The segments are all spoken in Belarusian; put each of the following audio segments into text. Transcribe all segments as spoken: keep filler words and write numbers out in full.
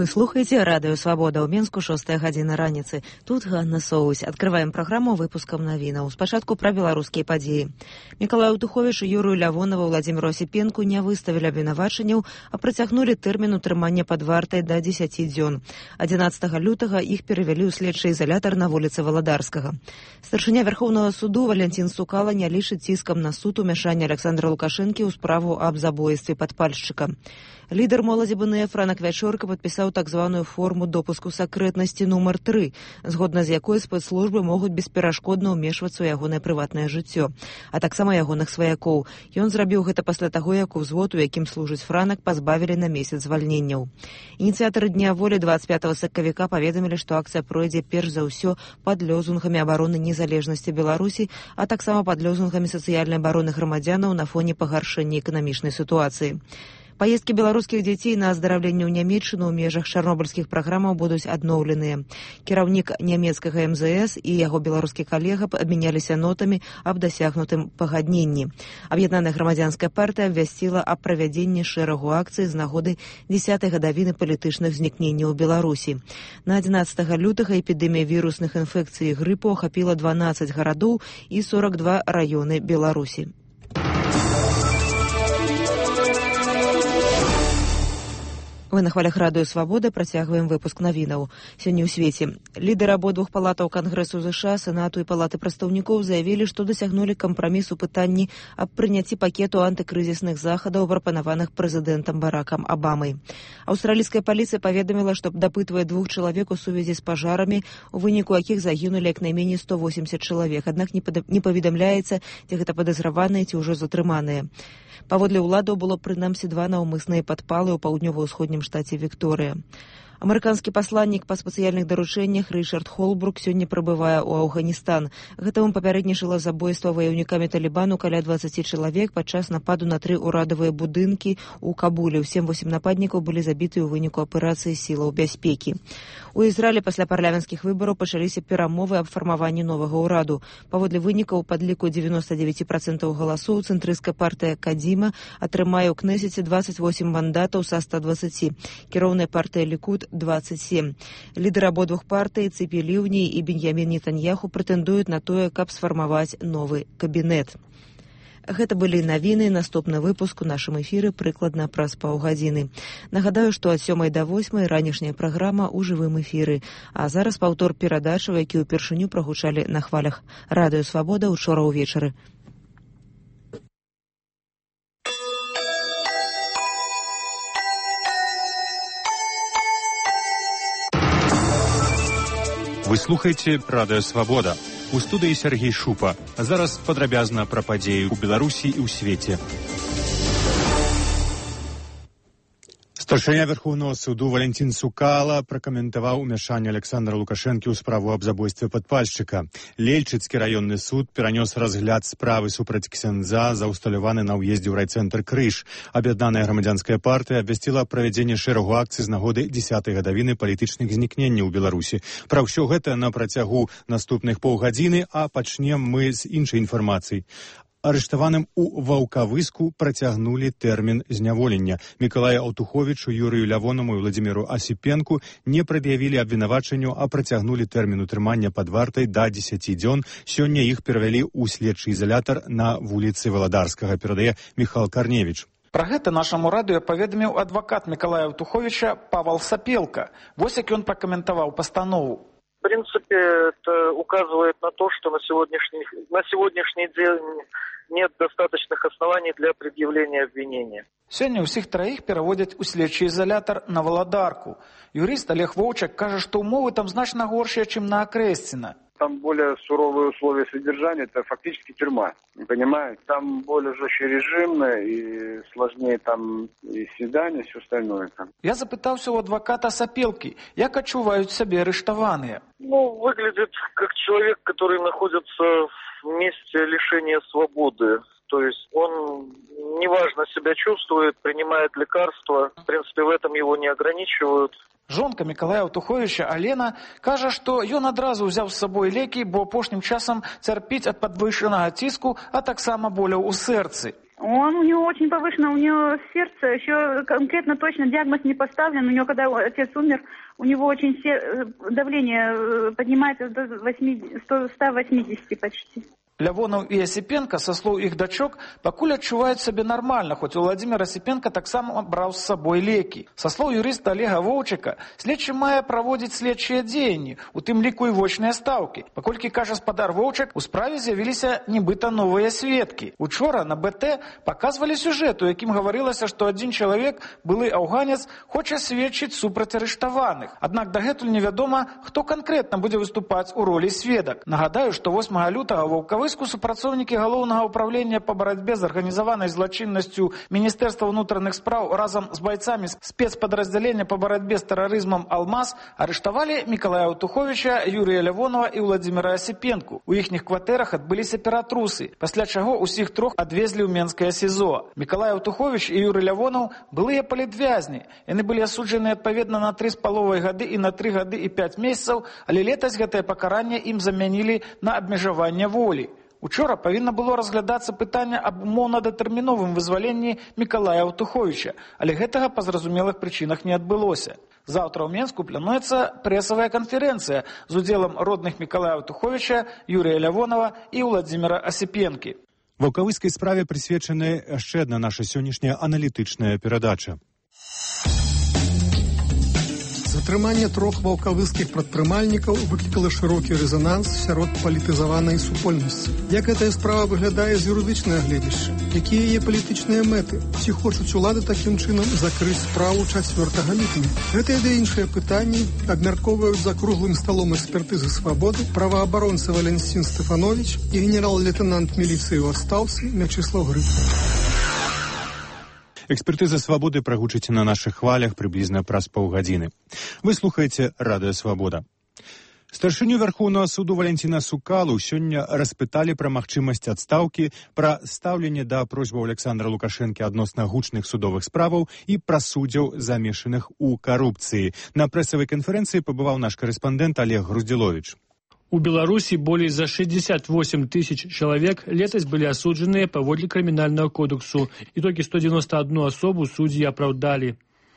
Вы слухаете Радио Свобода ў Мінску, шостая гадзіна раніцы. Тут Ганна Соусь. Открываем праграму выпускам навінаў. Спачатку пра беларускія падзеі. Мікалаю Туховічу, Юрію Лявонова, Владзіміру Асіпенку не выставілі абвінавачанняў, а працягнулі тэрмін утрымання пад вартай да дзесяці дзён. адзінаццатага лютага іх перавялі ў следчы ізалятар на вуліцы Валадарскага. Старшыня Вярхоўнага суду Валянцін Сукала не лічыць ціскам на суд умяшання Александра Лукашэнкі ў справу аб забойстве падпальшчыка. Лідар моладзі БНФ Франак Вячорка падпісаў так званую форму допуску сакрэтнасці нумар тры, згодна з якой спецслужбы могуць бесперашкодна ўмешвацца ў ягонае прыватнае жыццё, а таксама ягоных сваякоў. Ён зрабіў гэта пасля таго, як узвод, у якім служыць Франак, пазбавілі на месяц звальненняў. Ініцыятары Дня волі двадцать пятого сакавіка паведамілі, што акцыя пройдзе перш за ўсё пад лёзунгамі абароны незалежнасці Беларусі, а таксама пад лёзунгамі сацыяльнай абароны грамадзянаў на фоне пагаршэння эканамічнай сітуацыі. Паездкі беларускіх дзяцей на аздараўленне ў Нямецчыну ў межах чарнобыльскіх праграмаў будуць адноўленыя. Кіраўнік нямецкага эм зэ эс і яго беларускі калега абмяняліся нотамі аб дасягнутым пагадненні. Аб'яднаная грамадзянская партыя абвясціла аб правядзенні шэрагу акцый з нагоды дзесятай гадавіны палітычных знікненняў у Беларусі. На адзінаццатага лютага эпідэмія вірусных інфекцый і грыпу ахапіла дванаццаць гарадоў і сорок два раёны Беларусі. Вы на хвалях Радыё Свабода, працягваем выпуск навінаў. Сёння ў свеце. Лідары абодвух палатаў Кангрэсу ЗША, Сенату і Палаты прадстаўнікоў заявілі, што дасягнулі кампраміс у пытанні аб прыняцці пакету антыкрызісных захадаў, прапанаваных прэзідэнтам Баракам Абамай. Аўстралійская паліцыя паведаміла, што дапытвае двух чалавек у сувязі з пажарамі, у выніку якіх загінулі як найменей сто восемьдесят чалавек, аднак не паведамляецца, ці гэта падазраваныя, ці ўжо затрыманыя. Паводле ўладаў было прынамсі два наўмысныя падпалы ў паўднёва-ўсходнім штаце Вікторыя. Амерыканскі пасланнік па спецыяльных даручэннях Рычард Холбрук сёння прыбывае ў Афганістан. Гэтаму папярэднічала забойства ваяўнікамі Талібану каля дваццаці чалавек падчас нападу на тры ўрадавыя будынкі ў Кабуле. Сем восем нападнікаў былі забіты ў выніку аперацыі сілаў бяспекі. У Ізраілі пасля парламенцкіх выбараў пачаліся перамовы аб фармаванні новага ўраду. Паводле вынікаў падліку дзевяноста дзевяць працэнтаў галасоў цэнтрысцкая партыя Кадзіма атрымае ў Кнэсеце дваццаць восем мандатаў са ста дваццаці. Кіроўная партыя Лікуд двадцать семь. Лідары абодвух партый Ципі Ліўні і Беньямін Нетаньяху прэтэндуюць на тое, каб сфармаваць новы кабінет. Гэта былі навіны. Наступны выпуск у нашым эфіры прыкладна праз паўгадзіны. Нагадаю, што ад сёмай да восьмай ранішняя праграма ў жывым эфіры. А зараз паўтор перадачаў, які ўпершыню прагучалі на хвалях Радыё Свабода учора ўвечары. Вы слухаеце Радыё Свабода. У студыі Сергей Шупа. А зараз падрабязна пра падзеі ў Беларусі і ў свеце. Старшыня Верховного суду Валянцін Сукала пракаментаваў умяшанне Александра Лукашэнкі ў справу аб забойстве падпальшчыка. Лельчыцкі раённы суд перанёс разгляд справы супраць ксяндза, заўсталяваны на ўездзе ў райцэнтр Крыж. Аб'яднаная грамадзянская партыя абвясціла правядзенне шэрагу акцый з нагоды дзесятай гадавіны палітычных знікненняў у Беларусі. Пра ўсё гэта на працягу наступных паўгадзіны, а пачнем мы з іншай інфармацыі. Арыштаваным у Ваўкавыску працягнулі тэрмін зняволення. Мікалаю Аўтуховічу, Юрію Лявонаму і Владзіміру Асіпенку не прад'явілі абвінавачанню, а працягнулі тэрмін утрымання пад вартай да дзесяці дзён. Сёння іх перавялі ў следчы ізалятар на вуліцы Валадарскага, перадае Міхал Карневіч. Пра гэта нашаму радыё паведаміў адвакат Мікалая Аўтуховіча Павал Сапелка. Вось як ён пракаментаваў пастанову. В принципе, это указывает на то, что на сегодняшний, на сегодняшний день нет достаточных оснований для предъявления обвинения. Сёння ўсіх траіх пераводзяць у следчы ізалятар на Валадарку. Юрыст Олег Вовчак кажа, што ўмовы там значна горшыя, чым на Акрэсціна. Там более суровые условия содержания, это фактически тюрьма, понимаете? Там более жестче режимное и сложнее там и свидания, все остальное там. Я запытаўся у адвоката Сапелки, як адчуваюць сябе арыштаваныя. Ну, выглядит как человек, который находится в месте лишения свободы. То есть он неважно себя чувствует, принимает лекарства. В принципе, в этом его не ограничивают. Жонка Мікалая Аўтуховіча Алена кажа, што ён адразу ўзяў з сабой лекі, бо апошнім часам цярпіць ад падвышанага ціску, а таксама боляў у сэрцы. Он, у него очень повышено, у него сердце, еще конкретно точно диагноз не поставлен. У него, когда отец умер, у него очень сер... давление поднимается до ста восьмидесяти почти. Лявонаў і Асіпенка, са слоў іх дачок, пакуль адчуваюць сабе нармальна, хоць Уладзімір Асіпенка таксама браў з сабой лекі. Са слоў юрыста Олега Воўчыка, следчы мае праводзіць следчыя дзеянні, у тым ліку і вочныя стаўкі. Паколькі кажа спадар Воўчык, у справе з'явіліся нібыта новыя сведкі. Учора на бэ тэ паказвалі сюжэт, у якім гаварылася, што адзін чалавек, былы аўганец, хоча сведчыць супраць арыштаваных. Аднак дагэтуль невядома, хто канкрэтна будзе выступаць у ролі сведак. Нагадаю, што восьмага лютага ваўкавы супрацоўнікі галоўнага ўправлення па барацьбе з арганізаванай злачыннасцю Міністэрства ўнутраных спраў разам з байцамі спецпадраздзялення па барацьбе з тэрарызмам «Алмаз» арыштавалі Мікалая Аўтуховіча, Юрыя Лявонова і Уладзіміра Асіпенку. У іхніх кватэрах адбыліся ператрусы, пасля чаго ўсіх трох адвезлі ў Менскае СІЗО. Мікалай Аўтуховіч і Юрый Лявонаў былыя палітвязні. Яны былі асуджаны адпаведна на тры з паловай гады і на тры гады і пяць месяцаў, але летась гэтае пакаранне ім замянілі на абмежаванне волі. Учора павінна было разглядацца пытанне аб умоўна-датэрміновым вызваленні Мікалая Аўтуховіча, але гэтага па зразумелых прычынах не адбылося. Заўтра ў Менску плануецца прэсавая канферэнцыя з удзелам родных Мікалая Аўтуховіча, Юрыя Лявонова і Уладзіміра Асіпенкі. Ваўкавыскай справе прысвечана яшчэ адна наша сённяшняя аналітычная перадача. Затрыманне трох ваўкавыскіх прадпрымальнікаў выклікала шырокі рэзананс сярод палітызаванай супольнасці. Як гэтая справа выглядае з юрыдычнага гледзяшча? Якія яе палітычныя мэты? Ці хочуць улады такім чынам закрыць справу чацвёртага ліпеня? Гэтыя ды іншыя пытанні абмяркоўваюць за круглым сталом экспертызы «Свабоды» праваабаронца Валянцін Стэфановіч і генерал-лейтенант міліцыі ў адстаўцы Мячыслаў Грыб. Экспертыза «Свабоды» прагучыце на нашых хвалях прыблізна праз паўгадзіны. Вы слухаеце радыё «Свабода». Старшыню Вярхоўнага суду Валянціна Сукалу сёння распыталі пра магчымасць адстаўкі, пра стаўленне да просьбаў Александра Лукашэнкі адносна гучных судовых справаў і пра суддзяў, замешаных у карупцыі. На прэсавай канферэнцыі пабываў наш карэспандэнт Олег Груздзіловіч. У Беларуси более за шестьдесят восемь тысяч человек летось были осуждены паводле Криминального кодексу. Итоги сто девяносто одну особу судьи оправдали.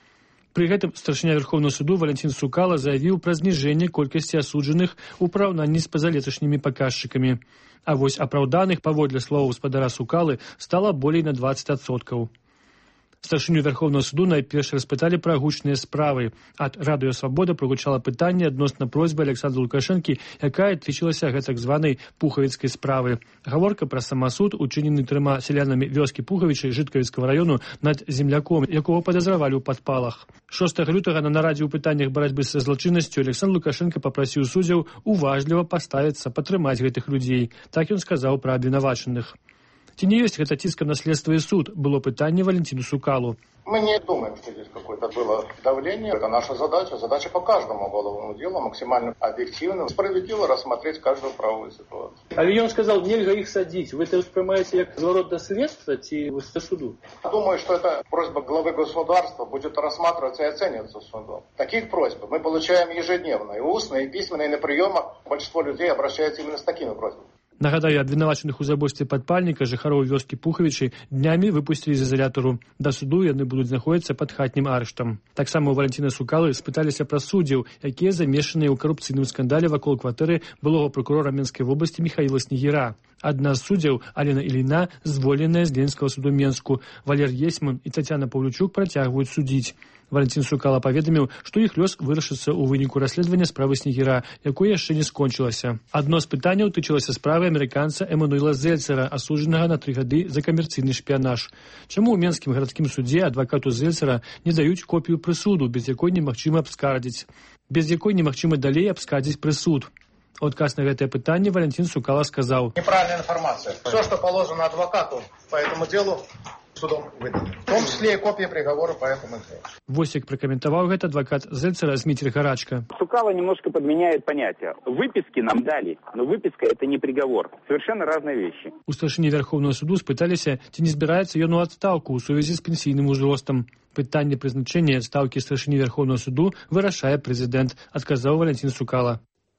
При этом старшыня Верховного суду Валянцін Сукала заявил про снижение колькости осудженных у параўнанні с позалеташнімі показчиками. А вось оправданных, паводле слова спадара Сукалы, стало более на двадцать адсоткаў. Старшыню Верховного суду найперш распыталі пра гучныя справы. Ад радыё «Свабода» прагучала пытанне адносна просьбы Александра Лукашэнкі, якая тычылася гэтак званай пухавіцкай справы. Гаворка пра самасуд, учынены трыма сялянамі вёскі Пухавічай Жыткавіцкага раёну над земляком, якого падазравалі ў падпалах. шостага лютага на нарадзе ў пытаннях барацьбы са злачыннасцю Александр Лукашенко папрасіў суддзяў уважліва паставіцца, падтрымаць гэтых людзей. Так ён сказаў пра абвінавачаных. Ці не ёсць гэта ціскам на следства і суд, было пытанне Валентину Сукалу. Мы не думаем, что здесь какое-то было давление. Это наша задача. Задача по каждому уголовному делу максимально объективно, справедливо рассмотреть каждую правовую ситуацию. Але он сказал, нельзя их садить. Вы это воспринимаете как зворот до следства ці до суду? Думаю, что эта просьба главы государства будет рассматриваться и оцениваться судом. Таких просьб мы получаем ежедневно. И устно, и письменно, и на приемах. Большинство людей обращаются именно с такими просьбами. Нагадаю, абвінавачаных у забойстве падпальніка жыхароў вёскі Пухавічай днямі выпусцілі з изолятару. Да суду яны будуць знаходзіцца пад хатнім арыштам. Таксама у Валянціна Сукалы спыталіся пра суддзяў, якія замешаныя ў карупцыйным скандале вакол кватэры былога прокурора Менскай вобласці Михаіла Снегіра. Адна з суддзяў, Алена Іліна, звольненая з Ленінскага суду Менску. Валер Есьман і Тацяна Паўлючук працягваюць судзіць. Валентин Сукала паведаміў, што іх лёс вырашыцца ў выніку расследавання справы Снегіра, якое яшчэ не скончылася. Адно з пытанняў тычылася справы амерыканца Эмануэла Зельцера, асуджанага на тры гады за камерцыйны шпіянаж. Чаму ў Менскім гарадскім судзе адвакату Зельцера не даюць копію прысуду, без якой немагчыма абскардзіць, без якой немагчыма далей абскардзіць прысуд? Адказ на гэтае пытанне Валентин Сукала сказаў: неправильная информация. Все, что положено адвокату по этому делу, судом выдано. В том числе и копия приговора по этому делу. Вось як прокомментовал это адвокат Зельцера Дмитрий Гарачко. Сукала немножко подменяет понятие. Выписки нам дали, но выписка это не приговор. Совершенно разные вещи. У старшыні Верховного суду спыталіся, ці не збіраецца ён у адстаўку ў сувязі з пенсійным узростам. Пытанне прызначэння адстаўкі старшыні Верховного суду вырашае прэзідэнт, адказаў Валентин Сукала.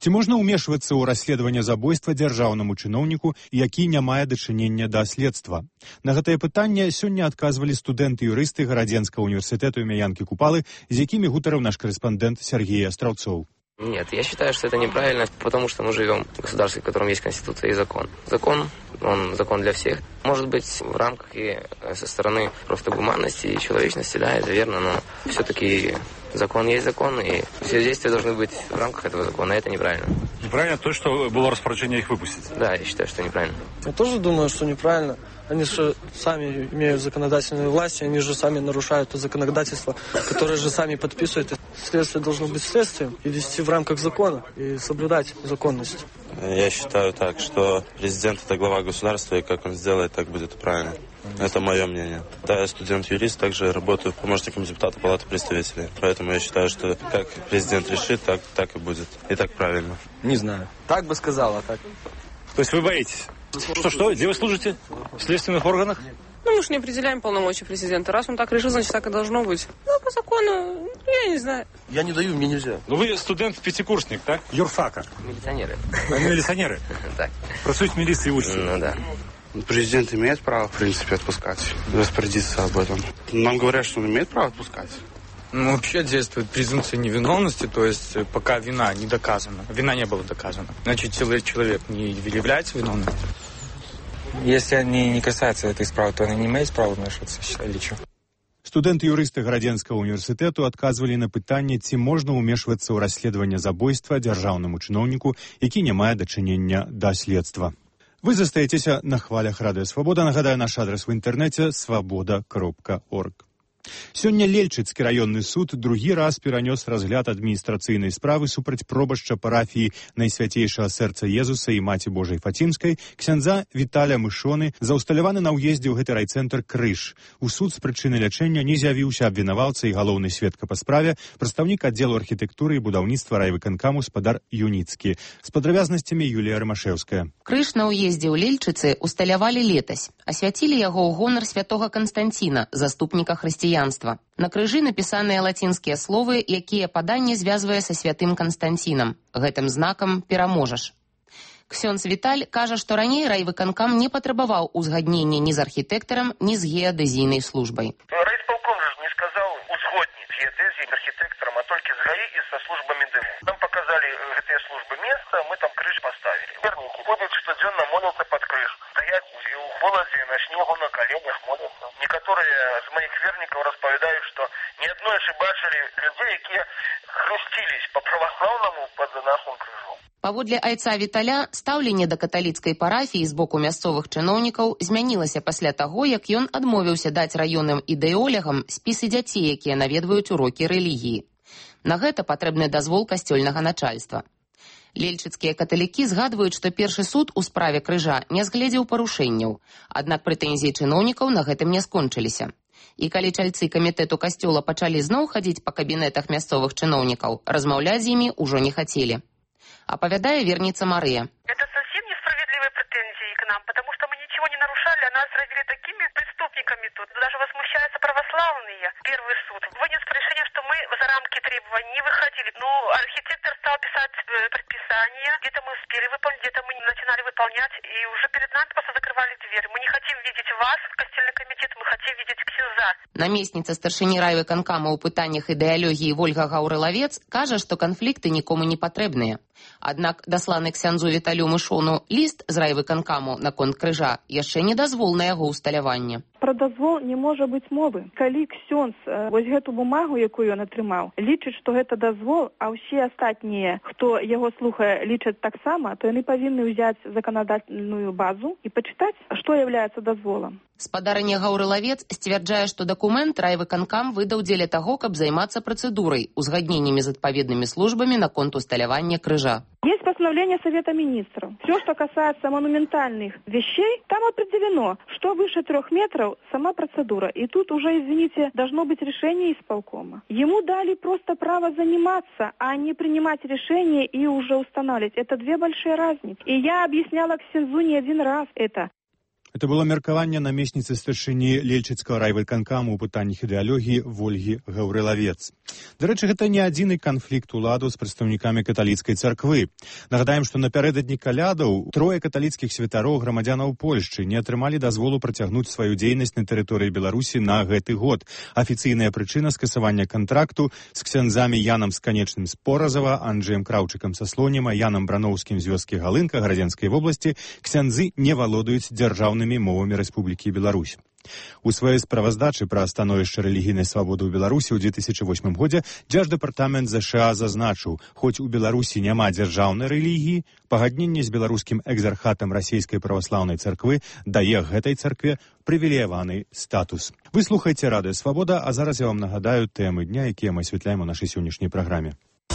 Ці можна ўмешвацца ў расследаванне забойства дзяржаўнаму чыноўніку, які не мае дачынення да следства? На гэтае пытанне сёння адказвалі студэнты-юрысты Гарадзенскага універсітэту імя Янкі Купалы, з якімі гутарыў наш корэспондэнт Сергей Астраўцоў. Нет, я считаю, что это неправильно, потому что мы живем в государстве, в котором есть Конституция и закон. Закон, он закон для всех. Может быть, в рамках и со стороны просто гуманности и человечности, да, это верно, но все-таки закон есть закон, и все действия должны быть в рамках этого закона, и это неправильно. Неправильно то, что было распоряжение их выпустить? Да, я считаю, что неправильно. Я тоже думаю, что неправильно. Они же сами имеют законодательную власть, и они же сами нарушают то законодательство, которое же сами подписывают. Следствие должно быть следствием и вести в рамках закона, и соблюдать законность. Я считаю так, что президент – это глава государства, и как он сделает, так будет правильно. Это мое мнение. Да, я студент-юрист, также работаю помощником депутата Палаты представителей. Поэтому я считаю, что как президент решит, так, так и будет. И так правильно. Не знаю. Так бы сказал, а так... То есть вы боитесь? Что-что? Где вы служите? В следственных органах? Ну, мы же не определяем полномочия президента. Раз он так решил, значит, так и должно быть. Ну, по закону, я не знаю. Я не даю, мне нельзя. Ну, вы студент-пятикурсник, так? Юрфака. Милиционеры. А милиционеры? Так. Працуют в милиции и учатся? Ну, да. Президент имеет право, в принципе, отпускать, распорядиться об этом. Нам говорят, что он имеет право отпускать. Ну, вообще действует презумпция невиновности, то есть пока вина не доказана, вина не была доказана, значит, человек не является виновным. Если они не касаются этой справы, то они не имеют права вмешиваться, считали, что? Студэнты-юрысты Гарадзенскага універсітэту адказвалі на пытанне, ці можна ўмешвацца ў расследаванне забойства дзяржаўнаму чыноўніку, які не мае дачынення да следства. Вы застаецеся на хвалях Радыё Свабода. Нагадаю, наш адрес в інтэрнэце свабода кропка орг. Сёння Лельчыцкі раённы суд другі раз перанёс разгляд адміністрацыйнай справы супраць пробашча парафіі Найсвяцейшага сэрца Езуса і Маці Божай Фацімскай ксяндза Віталя Мышоны за ўсталяваны на ўездзе ў гэты райцэнтр крыж. У суд з прычыны лячэння не з'явіўся абвінаваўца і галоўны сведка па справе, прадстаўнік аддзелу архітэктуры і будаўніцтва райвыканкаму спадар Юніцкі. З падрабязнасцямі Юлія Рамашэўская. Крыж на ўездзе ў Лельчыцы усталявалі летась, асвяцілі яго ў гонар святога Канстанціна, заступніка хрысціянства. На крыжы напісаныя лацінскія словы, якія паданне звязвае са святым Канстанцінам. Гэтым знакам пераможаш. Ксёндз Віталь кажа, што раней райвыканкам не патрабаваў узгаднення ні з архітэктарам, ні з геадэзійнай службай. Райисполком же не сказал узгоднить с геодезией, архитектором, а только с ГАИ и со службами ДЭМ. Нам показали эти службы место, мы там крыш поставили. Верники ходят штоденно, молятся под крыш. Стоять у холоде, на снегу, на коленях молятся. Некоторые из моих верников расповедают, что неоднойче бачили людей, которые хрестились по православному под нашим крыжом. Паводле айца Віталя, стаўленне да каталіцкай парафіі з боку мясцовых чыноўнікаў змянілася пасля таго, як ён адмовіўся даць раённым ідэолягам спісы дзяцей, якія наведваюць урокі рэлігіі. На гэта патрэбны дазвол касцёльнага начальства. Лельчыцкія каталікі згадваюць, што першы суд у справе крыжа не згледзеў парушэнняў, аднак прэтэнзіі чыноўнікаў на гэтым не скончыліся. І калі чальцы камітэту касцёла пачалі зноў хадзіць па кабінетах мясцовых чыноўнікаў, размаўляць з імі ўжо не хацелі. Апавядае верніца Марыя. Это совсем несправедливые претензии к нам, потому что мы ничего не нарушали, а нас развели такими преступниками тут. Даже возмущаются православные. Первый суд вынес решение, что мы за рамки требований не выходили. Ну, архитектор стал писать предписания. Где-то мы успели выполнить, где-то мы не начинали выполнять. И уже перед нами просто закрывали дверь. Мы не хотим видеть вас, костельный комитет, мы хотим видеть ксенза. Намесніца старшыні райвыканкама ў пытаннях ідэалогіі Вольга Гаўрылавец кажа, што канфлікты нікому не патрэбныя. Аднак дасланы ксяндзу Віталю Мышону ліст з райвыканкаму наконт крыжа яшчэ не дазвол на яго ўсталяванне. Пра дазвол не можа быць мовы. Калі ксёндз вось гэту бумагу, якую ён атрымаў, лічыць, што гэта дазвол, а ўсе астатнія, хто яго слухае, лічаць таксама, то яны павінны ўзяць законодательную базу і пачытаць, што являецца дазволам. Спадарыня Гаўрылавец сцвярджае, што дакумент райвыканкам выдаў дзеля таго, каб займацца працэдурай, узгадненнямі з адпаведнымі службамі наконт усталявання крыжа. Есть постановление Совета Министров. Все, что касается монументальных вещей, там определено, что выше трех метров сама процедура. И тут уже, извините, должно быть решение исполкома. Ему дали просто право заниматься, а не принимать решение и уже устанавливать. Это две большие разницы. И я объясняла ксензу не один раз это. Это было меркаванне намесніцы старшыні Лельчыцкага райвыканкаму ў пытаннях ідэалогіі Вольгі Гаўрылавец. Дарэчы, гэта не адзіны канфлікт уладу з прадстаўнікамі каталіцкай царквы. Нагадаем, што напярэдадні калядаў трое каталіцкіх святароў грамадзянаў Польшчы не атрымалі дазволу працягнуць сваю дзейнасць на тэрыторыі Беларусі на гэты год. Афіцыйная прычына скасавання кантракту з ксяндзамі Янам Сканечным з Поразава, Анджэем Краўчыкам са Слоніма, Янам Брановскім з вёскі Галынка Гарадзенскай вобласці ксяндзы не валодаюць дзяржаўнымі мовамі Рэспублікі Беларусь. У сваёй справаздачы пра становішча рэлігійнай свабоды ў Беларусі ў две тысячы восьмым годзе Дзярждэпартамент ЗША зазначыў, хоць у Беларусі няма дзяржаўнай рэлігіі, пагадненне з беларускім экзархатам расійскай праваслаўнай царквы дае гэтай царкве прывілеяваны статус. Вы слухаеце Радыё Свабода, а зараз я вам нагадаю тэмы дня, якія мы асвятляем у нашай сённяшняй праграме.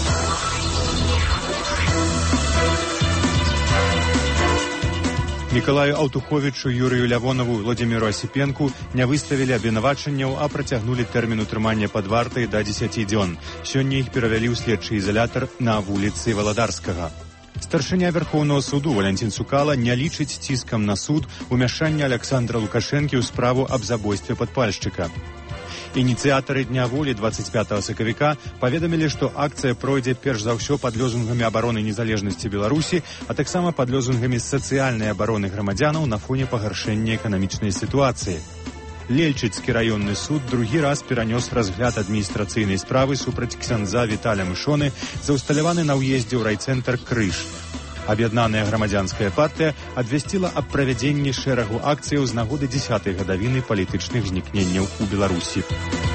Мікалаю Аўтуховічу, Юрыю Лявонову, Владзіміру Асіпенку не выставілі абвінавачанняў, а працягнулі тэрмін утрымання пад вартай да дзесяці дзён. Сёння іх перавялі ў следчы ізалятар на вуліцы Валадарскага. Старшыня Верхоўнага суду Валянцін Цукала не лічыць ціскам на суд умяшання Александра Лукашэнкі ў справу аб забойстве падпальшчыка. Ініцыятары Дня волі двадцать пятого сакавіка паведамілі, што акцыя пройдзе перш за ўсё пад лозунгамі абароны незалежнасці Беларусі, а таксама пад лозунгамі сацыяльнай абароны грамадзянаў на фоне пагаршэння эканамічнай сітуацыі. Лельчыцкі раённы суд другі раз перанёс разгляд адміністрацыйнай справы супраць ксяндза Віталя Мышоны за ўсталяваны на ўездзе ў райцэнтр Крыж. Аб'яднаная грамадзянская партыя абвясціла аб правядзенні шэрагу акцыяў з нагоды дзесятай гадавіны палітычных знікненняў у Беларусі.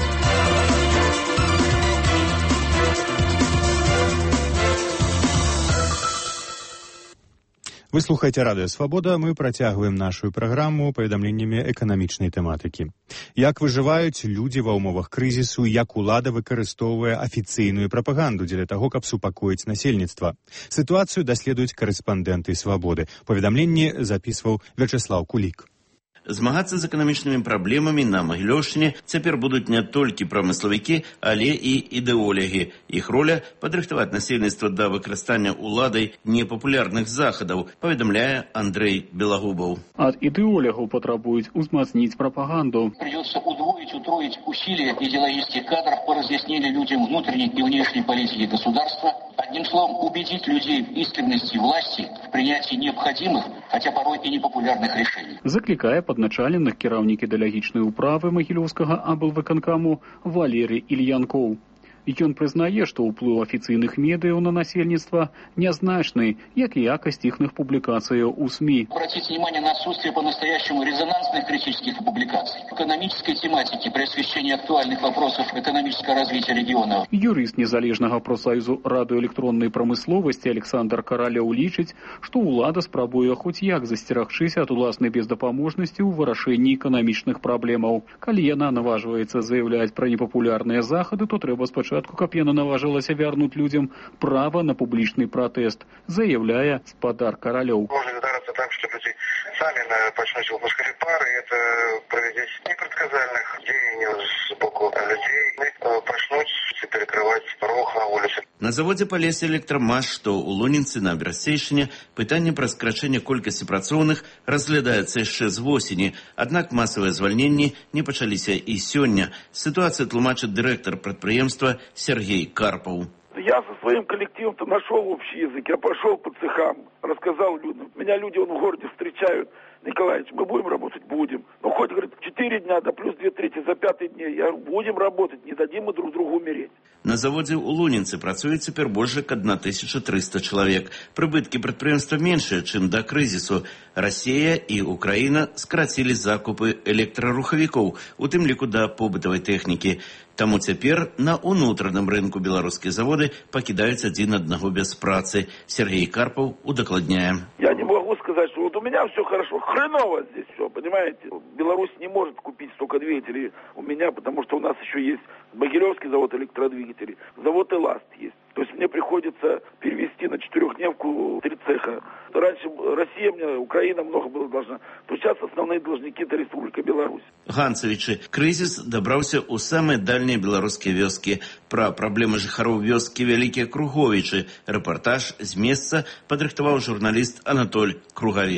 Вы слухаеце Радыё Свабода, мы працягваем нашу праграму паведамленнямі эканамічнай тэматыкі. Як выжываюць людзі ва ўмовах крызісу і як улада выкарыстоўвае афіцыйную прапаганду дзеля таго, каб супакоіць насельніцтва. Сітуацыю даследуюць карэспандэнты Свабоды. Паведамленне запісваў Вячеслав Кулік. Змагацца з эканамічнымі праблемамі на Магілёўшчыне цяпер будуць не толькі прамыславікі, але і ідэолягі. Іх роля – падрыхтаваць насельніцтва да выкарыстання уладай непапулярных захадаў, паведамляе Андрей Белагубаў. Ад ідэолягаў патрабуюць узмацніць прапаганду. Придется удвоить, утроить усилия идеологических кадров по разъяснению людям внутренней и внешней политики государства. Одним словом, убедить людей в искренности власти в принятии необходимых, хотя порой и непопулярных решений. Закликая падначаленых кіраўнік ідэалагічнай управы Магілёўскага аблвыканкаму Валерий Ильянков. Ён прызнае, што ўплыў афіцыйных медыяў на насельніцтва нязначны, як і якасць іхных публікацыяў у СМИ. Обратите внимание на отсутствие по-настоящему резонансных критических публикаций, экономической тематики при освещении актуальных вопросов экономического развития регионов. Юрыст незалежнага профсаюзу радыёэлектроннай прамысловасці Александр Каралёў лічыць, што ўлада спрабуе хоць як засцерагчыся ад уласнай бездапаможнасці ў вырашэнні эканамічных праблемаў. Калі яна наважваецца заяўляць пра непапулярныя захады, то трэба спачатку каб яна наважылася вярнуць людзям права на публічны пратэст, заяўляе спадар Каралёў. Можна здарыцца так, што людзі самі пачнуць выпускаць пары, это правядзець непрадказальных дзеянняў з боку людзей, пачнуць перекрываць рух на вуліцы. На заводзе Палесе Электрамаш, што ў Лунінцы на Берасцейшчыне, пытанне пра скарачэнне колькасці працоўных разглядаецца яшчэ з восені, аднак масавыя звальненні не пачаліся і сёння. Сітуацыю тлумачыць дырэктар прадпрыемства Сергей Карпов. Я со своим коллективом-то нашел общий язык. Я пошел по цехам, рассказал людям. Меня люди вон в городе встречают. Николаевич, мы будем работать? Будем. Ну, хоть, говорит, четыре дня, да плюс две трети за пятый день. Я говорю, будем работать, не дадим мы друг другу умереть. На заводзе ў Лунінцы працуе цяпер больш як тысяча триста чалавек. Прыбыткі прадпрыемства меншыя, чым да крызісу. Расія і Украіна скарацілі закупы электрарухавікоў, у тым ліку да побытавай тэхнікі. Таму цяпер на ўнутраным рынку беларускія заводы пакідаюць адзін аднаго без працы. Сергей Карпов удакладняе. Я не могу сказать, что вот у меня все хорошо. Хреново здесь все, понимаете? Беларусь не может купить столько двигателей у меня, потому что у нас еще есть Могилевский завод электродвигателей, завод «Эласт» есть. То есть мне приходится перевести на четырехдневку три цеха. Раньше Россия мне, Украина много было должна. То сейчас основные должники – это Республика Беларусь. Ганцевичы, крызіс дабраўся ў самыя дальнія беларускія вёскі. Пра праблемы жыхароў вёскі Вялікія Круговічы. Рэпартаж з месца падрыхтаваў журналіст Анатоль Кругавец.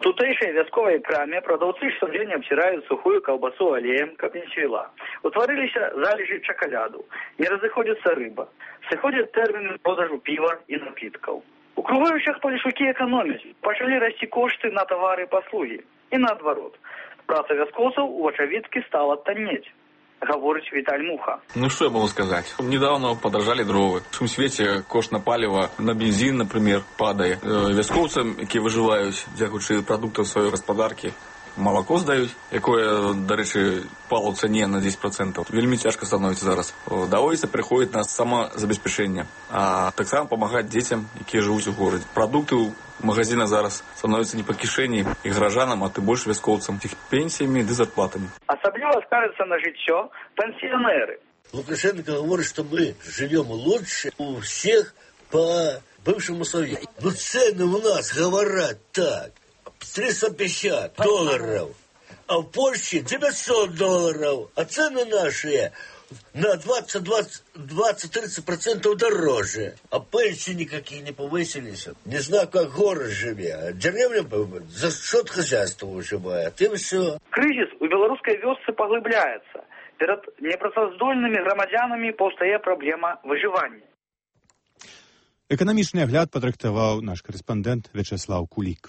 Тутэйшай вясковай краме прадаўцы штодзень абціраюць сухую каўбасу алеем, каб не цвіла. Утварыліся залежы чакаляду, не разыходзіцца рыба, сыходзяць тэрміны продажу піва і напіткаў. У кругуючых палішукі эканомяць, пачалі расці кошты на тавары і паслугі. І наадварот, праца вяскоўцаў у ачавіткі стала таннець. Говорить Виталь Муха. Ну, что я могу сказать? Недавно подорожали дровы. В всем свете кошт на паліва, на бензин, например, падает. Вяскоўцам, які выживаюць, дзякуючы прадуктам сваёй гаспадаркі, малако здаюць, якое, дарэчы, пало ў цане на дзесяць процентаў. Вельмі цяжка становіцца зараз. Даводзіцца прыходзіць на самазабеспячэнне, а таксама памагаць дзецям, якія жывуць у горадзе. Прадукты ў магазинах зараз становятся не по кишені і гражданам, а тым больш вяскоўцам, іх пенсіямі ды зарплатамі. Особливо скажется на житье пенсионеры. Лукашенко говорит, что мы живем лучше у всех по бывшему Совету. Но цены у нас говорят так. триста пятьдесят долларов, а в Польше девятьсот долларов. А цены наши на двадцать-тридцать процентов дороже. А пенсии никакие не повысились. Не знаю, как город живет. А деревня за счет хозяйства выживает. И все. Кризис у белорусской вёсцы поглыбляется. Перед непрацаздольными громадянами повстае проблема выживания. Эканамічны агляд падрыхтаваў наш корэспандэнт Вячеслав Кулик.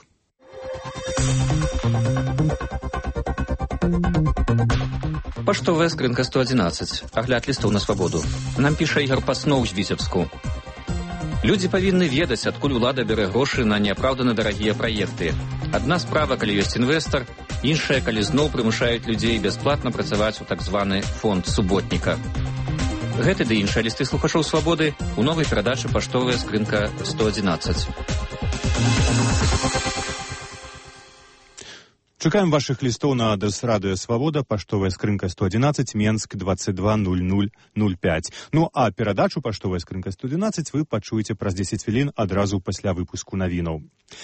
Паштовая скрынка сто одиннадцать. Агляд лістоў на свабоду. Нам піша Ігор Пасноў з Віцебску. Людзі павінны ведаць, адкуль улада бярэ грошы на неапраўдана дарагія праекты. Адна справа, калі ёсць інвестар, іншая, калі зноў прымушаюць людзей бясплатна працаваць у так званы фонд суботніка. Гэты ды іншыя лісты слухачоў свабоды у новай перадачы «Паштовая скрынка сто одиннадцать». Чакаем ваших листов на адрес Радио Свобода, поштовая скрынка сто одиннадцать, Менск двадцать два ноль ноль ноль пять. Ну а перадачу «Поштовая скрынка сто одиннадцать» вы пачуеце праз дзесяць хвілін адразу пасля выпуску навінаў.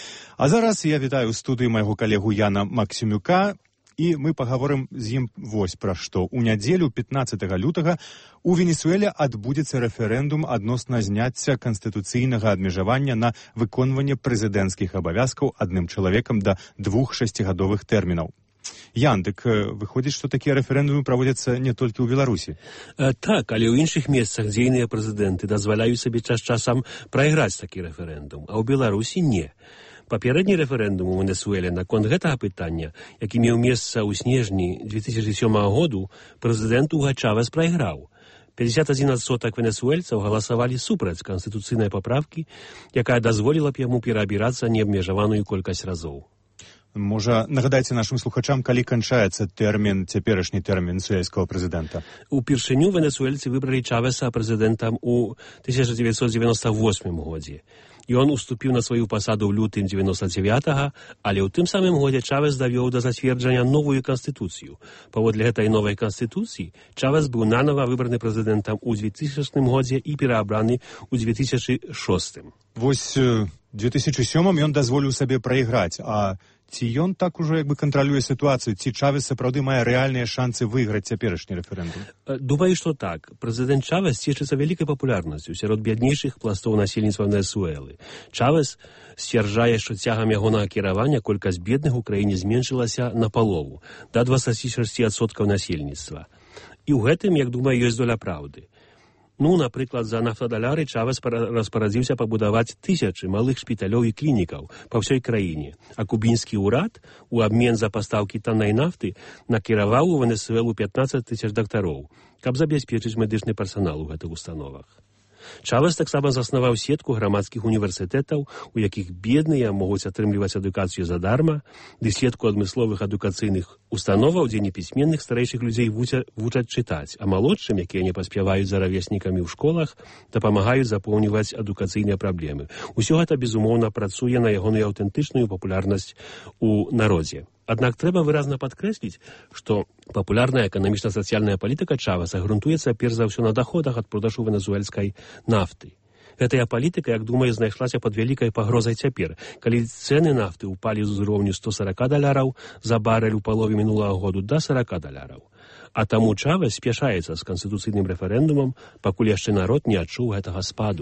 А зараз я вітаю ў студыі майго калегу Яна Максімюка, і мы паговорым з ім вось пра што. У нядзелю пятнаццатага лютага у Венесуэле адбудзецца рэферэндум адносна зняцця канстытуцыйнага абмежавання на выконванне прэзідэнцкіх абавязкаў адным чалавекам да двух шасцігадовых тэрмінаў. Ян, дык выходзіць, што такія рэферэндумы праводзяцца не толькі ў Беларусі. А, так, але ў іншых месцах дзейныя прэзідэнты дазваляюць сабе час-часам прайграць такі рэферэндум, а ў Беларусі не. Папярэдні рэферэндум у Венесуэле наконт гэтага пытання, які меў месца ў снежні две тысячи сёмага году, прэзідэнт Уга Чавес прайграў. пятьдесят один адсотак венесуэльцаў галасавалі супраць канстытуцыйнай паправкі, якая дазволіла б яму пераабірацца неабмежаваную колькасць разоў. Можа, нагадайце нашым слухачам, калі канчаецца тэрмін, цяперашні тэрмін венесуэльскага прэзідэнта? Упершыню венесуэльцы выбралі Чавеса прэзідэнтам у тысяча девятьсот девяносто восьмым годзе. Ён уступіў на сваю пасаду ў лютым девяносто девятага, але ў тым самым годзе Чавес давёў да зацверджання новую канстытуцыю. Паводле гэтай новай канстытуцыі Чавес быў нанова выбраны прэзідэнтам у двухтысячным годзе і пераабраны ў две тысячи шостым. Вось у две тысячи сёмым ён дазволіў сабе прайграць, а ці ён так ужо як бы кантралюе сітуацыю, ці Чавес сапраўды мае рэальныя шансы выйграць цяперашні рэферэндум? Думаю, што так. Прэзідэнт Чавес цешыцца вялікай папулярнасцю сярод бяднейшых пластоў насельніцтва Венесуэлы. Чавес сцвярджае, што цягам ягонага кіравання колькасць бедных у краіне зменшылася напалову, да двадцати шести адсоткаў насельніцтва. І ў гэтым, як думаю, ёсць доля праўды. Ну, напрыклад, за нафтадаляры Чавес распарадзіўся пабудаваць тысячы малых шпіталёў і клінікаў па ўсёй краіне, а кубінскі ўрад у абмен за пастаўкі таннай нафты накіраваў у Венесуэлу пятнадцать тысяч дактароў, каб забяспечыць медычны персанал у гэтых установах. Чавес таксама заснаваў сетку грамадскіх універсітэтаў, у якіх бедныя могуць атрымліваць адукацыю задарма, ды сетку адмысловых адукацыйных установаў, дзе непісьменных старэйшых людзей вучаць чытаць, а малодшым, якія не паспяваюць за равеснікамі ў школах, дапамагаюць запоўніваць адукацыйныя праблемы. Усё гэта, безумоўна, працуе на ягоную аўтэнтычную папулярнасць у народзе. Аднак трэба выразна падкрэсліць, што папулярная эканамічна-сацыяльная палітыка Чавеса грунтуецца перш за ўсё на даходах ад продажу венесуэльскай нафты. Гэтая палітыка, як думаю, знайшлася пад вялікай пагрозай цяпер, калі цэны нафты ўпалі з узроўню сто сорок даляраў за барэль у палове мінулага году да сорок даляраў. А таму Чавес спяшаецца з канстытуцыйным рэферэндумам, пакуль яшчэ народ не адчуў гэтага спаду.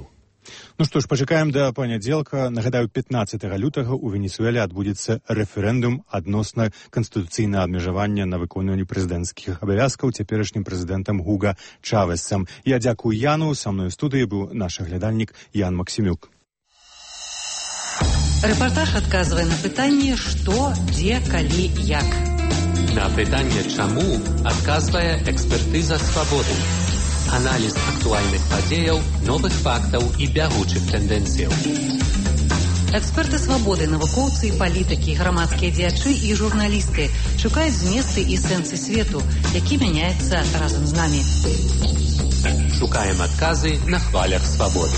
Ну што ж, пачакаем да панядзелка. Нагадаю, пятнаццатага лютага ў Венесуэле адбудзецца рэферэндум адносна канстытуцыйнага абмежавання на выконванне прэзідэнцкіх абавязкаў цяперашнім прэзідэнтам Гуга Чавесам. Я дзякую Яну, са мной у студыі быў наш аглядальнік Ян Максімюк. Рэпартаж адказвае на пытанне «Што, дзе, калі, як». На пытанне «Чаму» адказвае экспертыза «Свабоды». Аналіз актуальных падзеяў, новых фактаў і бягучых тэндэнцыяў. Эксперты «Свабоды», навукоўцы і палітыкі, грамадскія дзеячы і журналісты шукаюць зместы і сэнсы свету, які мяняецца разам з намі. Шукаем адказы на хвалях «Свабоды».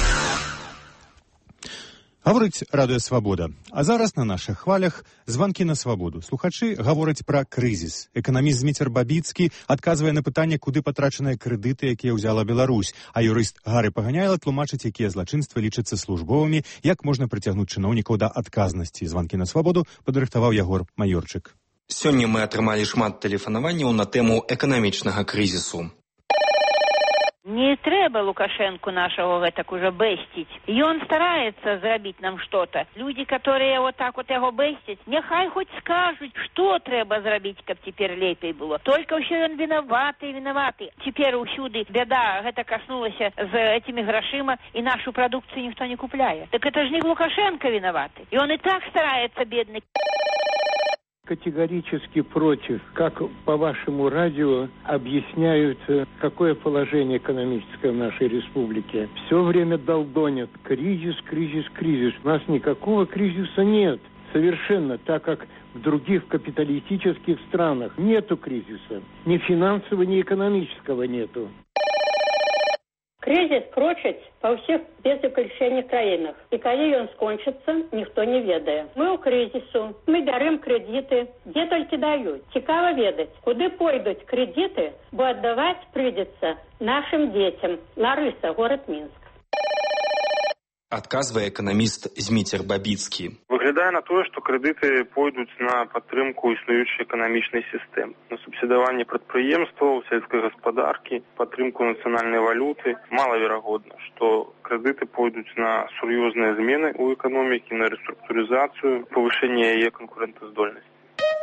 Гаворыць радыё «Свабода». А зараз на нашых хвалях званкі на свабоду. Слухачы гавораць пра крызіс. Эканаміст Зміцер Бабіцкі адказвае на пытанне, куды патрачаныя крэдыты, якія ўзяла Беларусь. А юрыст Гары Паганяйла тлумачыць, якія злачынствы лічацца службовымі, як можна прыцягнуць чыноўнікаў да адказнасці. Званкі на свабоду падрыхтаваў Ягор Маёрчык. Сёння мы атрымалі шмат тэлефанаванняў на тэму эканамічнага крызісу. Не трэба Лукашенку нашего гэтак уже бэсціць. Ён стараецца зрабіць нам што-то. Людзі, которые вот так вот яго бэсцяць, няхай хоць скажуць, што трэба зрабіць, каб цяпер лепей было. Только ўсё ён вінаваты, вінаваты. Цяпер усюды бяда гэта каснулася з этими грашыма, і нашу прадукцыю ніхто не купляе. Так это ж не Лукашенко вінаваты. И он и так старается, бедный. Категорически против, как по вашему радио объясняют, какое положение экономическое в нашей республике. Все время долдонят. Кризис, кризис, кризис. У нас никакого кризиса нет. Совершенно, так как в других капиталистических странах нету кризиса. Ни финансового, ни экономического нету. Кризис крочыць па ўсіх безвыключэння краінах. І калі ён скончыцца, ніхто не ведае. Мы ў крызісу, мы бярем крэдіты, дзе толькі даюць. Цікава ведаць, куды пойдуць крэдіты, бо аддаваць прыйдзецца нашым дзецям. Ларыса, горад Мінск. Адказвае эканаміст Зміцер Бабіцкі. Выглядае на тое, што крэдыты пойдуць на падтрымку існуючай эканамічнай сістэмы, на субсідаванне прадпрыемстваў, сельскай гаспадаркі, падтрымку нацыянальнай валюты. Малаверагодна, што крэдыты пойдуць на сур'ёзныя змены ў эканомікі, на рэструктурызацыю, павышэнне яе канкурэнтаздольнасці.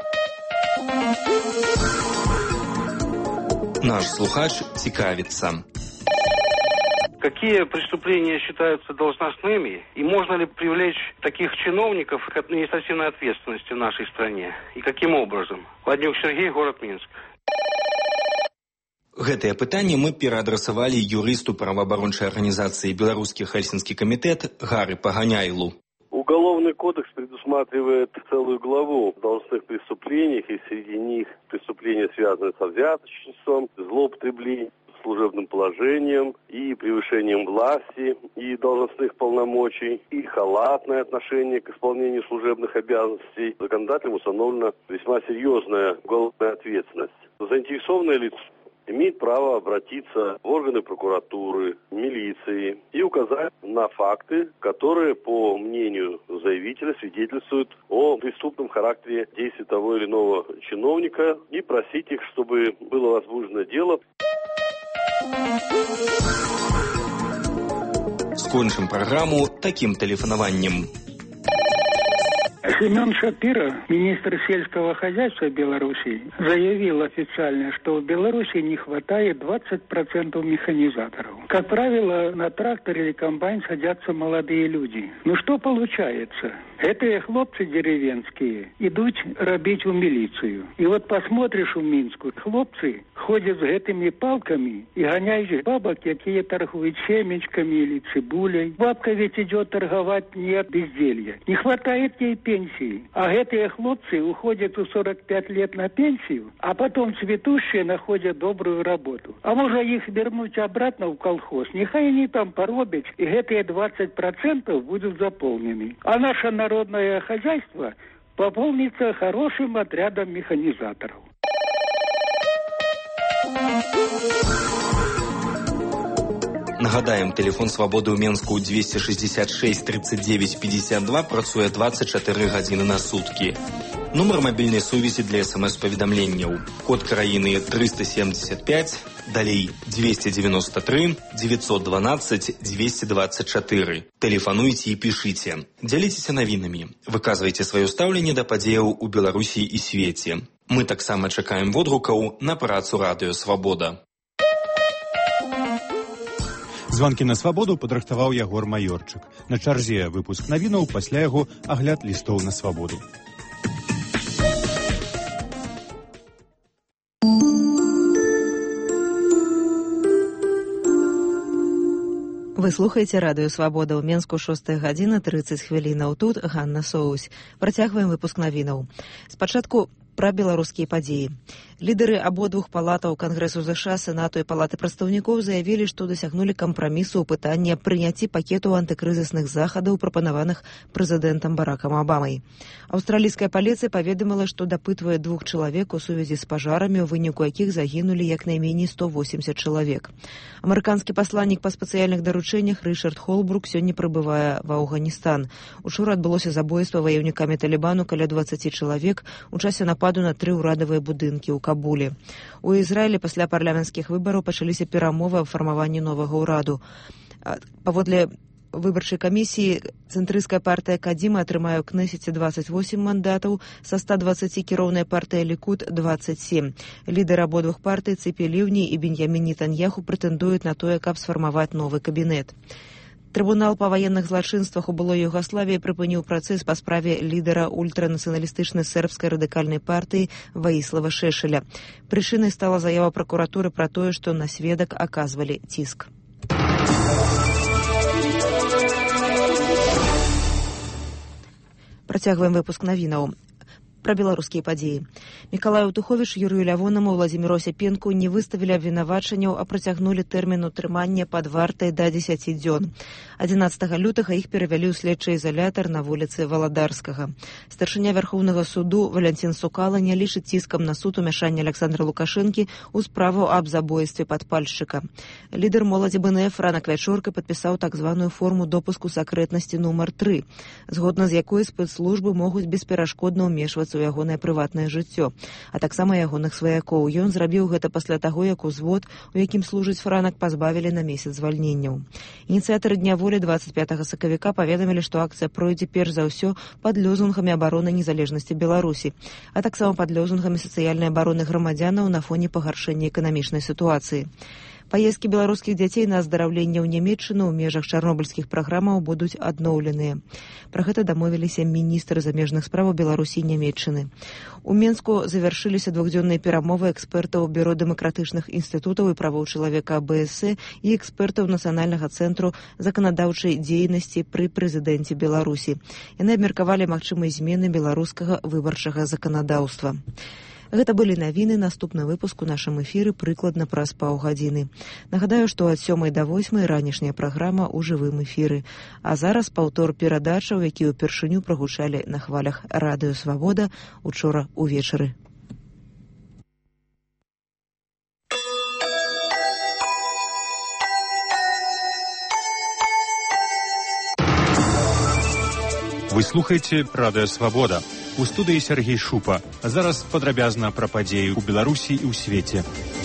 Наш слухач цікавіцца. Какие преступления считаются должностными и можно ли привлечь таких чиновников к административной ответственности в нашей стране? И каким образом? Владимир Сергей, город Минск. Гэтае пытанне мы пераадрасавалі юрысту праваабарончай арганізацыі «Беларускі Хельсінскі комитет» Гары Паганяйлу. Уголовный кодекс предусматривает целую главу о должностных преступлениях, и среди них преступления, связанные со взяточничеством, злоупотреблением служебным положением и превышением власти и должностных полномочий, и халатное отношение к исполнению служебных обязанностей. Законодателем установлена весьма серьезная уголовная ответственность. Заинтересованное лицо имеет право обратиться в органы прокуратуры, милиции и указать на факты, которые, по мнению заявителя, свидетельствуют о преступном характере действий того или иного чиновника, и просить их, чтобы было возбуждено дело. Скончым праграму таким тэлефанаваннем. Семен Шапира, министр сельского хозяйства Беларуси, заявил официально, что в Беларуси не хватает двадцать процентов механизаторов. Как правило, на трактор или комбайн садятся молодые люди. Ну что получается? Этые хлопцы деревенские идут робить в милицию. И вот посмотришь в Минску, хлопцы ходят с этими палками и гоняют бабок, какие торгуют семечками или цибулей. Бабка ведь идет торговать не от безделья. Не хватает ей пенсии. А эти хлопцы уходят в сорок пять лет на пенсию, а потом цветущие находят добрую работу. А может их вернуть обратно в колхоз? Нехай они там поробят, и эти двадцать процентов будут заполнены. А наше народное хозяйство пополнится хорошим отрядом механизаторов. Нагадаем, телефон свабоды ў Менску двести шестьдесят шесть тридцать девять пятьдесят два працуе двадцать чатыры гадзіны на суткі. Нумар мабільнай сувязі для смс-паведамленняў. Код краіны триста семьдесят пять, далей двести девяносто три, девятьсот двенадцать, двести двадцать четыре. Тэлефануйце і пішыце. Дзяліцеся навінамі. Выказвайце сваё стаўленне да падзеяў у Беларусі і свеце. Мы таксама чакаем водгукаў на працу Радыё Свабода. Званкі на свабоду падрыхтаваў Ягор Маёрчык. На чарзе выпуск навінаў, пасля яго агляд лістоў на свабоду. Вы слухаеце Радыё Свабода. У Менску шостая гадзіна трыццаць хвілінаў. Тут Ганна Соусь. Працягваем выпуск навінаў. Спачатку пра беларускія падзеі. Лідары абодвух палатаў Кангрэсу ЗША, Сенату і Палаты прадстаўнікоў заявілі, што дасягнулі кампрамісу ў пытанні прыняцці пакету антыкрызісных захадаў, прапанаваных прэзідэнтам Баракам Абамай. Аўстралійская паліцыя паведаміла, што дапытвае двух чалавек у сувязі з пажарамі, у выніку якіх загінулі як найменей сто восемьдесят чалавек. Амерыканскі пасланнік па спецыяльных даручэннях Рышард Холбрук сёння прыбывае ва Афганістан. Учора адбылося забойства ваеўнікамі Талібану каля дваццаці чалавек у часе нападу на тры ўрадавыя будынкі ў Кабуле. У Ізраілі пасля парламенцкіх выбараў пачаліся перамовы аб фармаванні новага ўраду. Паводле выбарчай камісіі цэнтрысцкая партыя Кадзіма атрымае ў Кнэсеце двадцать восемь мандатаў, са ста двадцаці кіроўная партыя Лікуд двадцать семь. Лідары абодвух партый Ципи Ливни і Беньямін Нетаньяху прэтэндуюць на тое, каб сфармаваць новы кабінет. Трыбунал па ваенных злачынствах у былой Югаславіі прыпыніў працэс па справе лідара ультранацыяналістычнай сербскай радыкальнай партыі Ваіслава Шешеля. Прычынай стала заява пракуратуры пра тое, што на сведак аказвалі ціск. Працягваем выпуск навінаў. Пра беларускія падзеі. Мікалаю Туховіч, Юрыю Лявонаму, Владзіміру Асіпенку не выставілі абвінавачанняў, а працягнулі тэрмін утрымання пад вартай да дзесяці дзён. адзінаццатага лютага іх перавялі ў следчы ізалятар на вуліцы Валадарскага. Старшыня Вярхоўнага суду Валянцін Сукала не лічыць ціскам на суд умяшання Александра Лукашэнкі ў справу аб забойстве падпальшчыка. Лідар моладзі БНФ Ранак Вячорка падпісаў так званую форму допуску сакрэтнасці нумар тры, згодна з якой спецслужбы могуць бесперашкодна ўмешвацца у ягонае прыватнае жыццё, а таксама ягоных сваякоў. Ён зрабіў гэта пасля таго, як узвод, у якім служыць Франак, пазбавілі на месяц звальненняў. Ініцыятары Дня волі двадцать пятага сакавіка паведамілі, што акцыя пройдзе перш за ўсё пад лёзунгамі абароны незалежнасці Беларусі, а таксама пад лёзунгамі сацыяльнай абароны грамадзянаў на фоне пагаршэння эканамічнай сітуацыі. Паездкі беларускіх дзяцей на аздараўленне ў Нямецчыну ў межах чарнобыльскіх праграмаў будуць адноўленыя. Пра гэта дамовіліся міністры замежных справаў Беларусі і Нямецчыны. У Менску завяршыліся двухдзённыя перамовы экспертаў Бюро дэмакратычных інстытутаў і правоў чалавека АБС і экспертаў Нацыянальнага цэнтру заканадаўчай дзейнасці пры прэзідэнце Беларусі. Яны абмеркавалі магчымыя змены беларускага выбарчага заканадаўства. Гэта былі навіны. Наступны выпуск у нашым эфіры прыкладна праз паўгадзіны. Нагадаю, што ад сёмай да восьмай ранішняя праграма ў жывым эфіры. А зараз паўтор перадачаў, якія ўпершыню прагучалі на хвалях Радыё Свабода учора ўвечары. Вы слухаеце Радыё Свабода. У студыі Сергей Шупа. А зараз падрабязна пра падзеі ў Беларусі і ў свеце.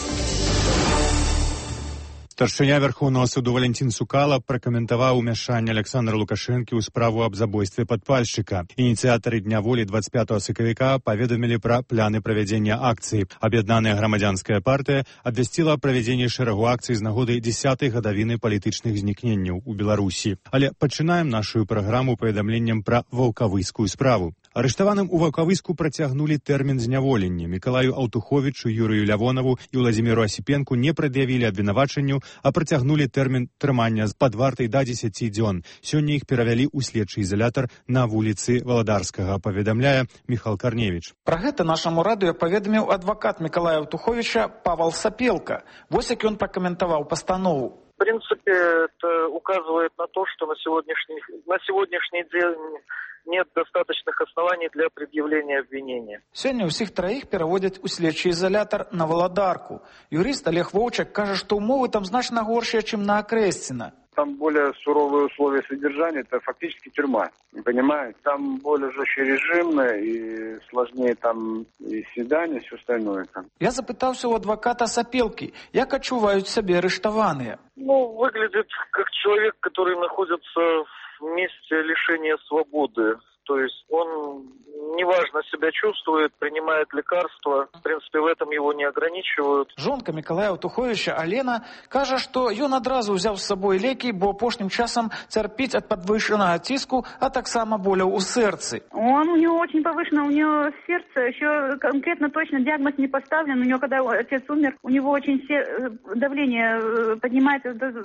Старшыня Вярхоўнага суду Валянцін Сукала пракаментаваў умяшанне Александра Лукашэнкі ў справу аб забойстве падпальшчыка. Ініцыятары Дня волі двадцать пятага сакавіка паведамілі пра пляны правядзення акцыі. Аб'яднаная грамадзянская партыя абвясціла правядзенне шэрагу акцый з нагоды дзясятай гадавіны палітычных знікненняў у Беларусі. Але пачынаем нашу праграму паведамленнем пра ваўкавыскую справу. Арыштаваным у Ваўкавыску працягнулі тэрмін зняволення. Мікалаю Аўтуховічу, Юрыю Лявонаву і Владзіміру Асіпенку не прад'явілі абвінавачанню, а працягнулі тэрмін трымання пад вартай да дзесяці дзён. Сёння іх перавялі ў следчы ізалятар на вуліцы Валадарскага, паведамляе Міхал Карневіч. Пра гэта нашаму радыё паведаміў адвакат Мікалая Аўтуховіча Павал Сапелка. Вось як ён пракаментаваў пастанову. В принципе, это указывает на то, что на сегодняшний, на сегодняшний день нет достаточных оснований для предъявления обвинения. Сёння ўсіх траіх пераводзяць у следчы ізалятар на Валадарку. Юрыст Олег Воўчак кажа, што ўмовы там значна горшыя, чым на Акрэсціна. Там более суровые условия содержания, это фактически тюрьма, понимаете? Там более жесткий режим, и сложнее там и свидания, и все остальное там. Я запытался у адвоката Сапелки, як адчуваюць сябе арыштаваныя. Ну, выглядит как человек, который находится в месте лишения свободы. То есть он неважно себя чувствует, принимает лекарства. В принципе, в этом его не ограничивают. Жонка Микалая Утуховича Алена кажа, што ён адразу ўзяў з сабой лекі, бо апошнім часам цярпіць ад падвышанага ціску, а таксама боляў у сэрцы. Он, у него очень повышено, у него сердце, еще конкретно точно диагноз не поставлен. У него, когда отец умер, у него очень сер... давление поднимается до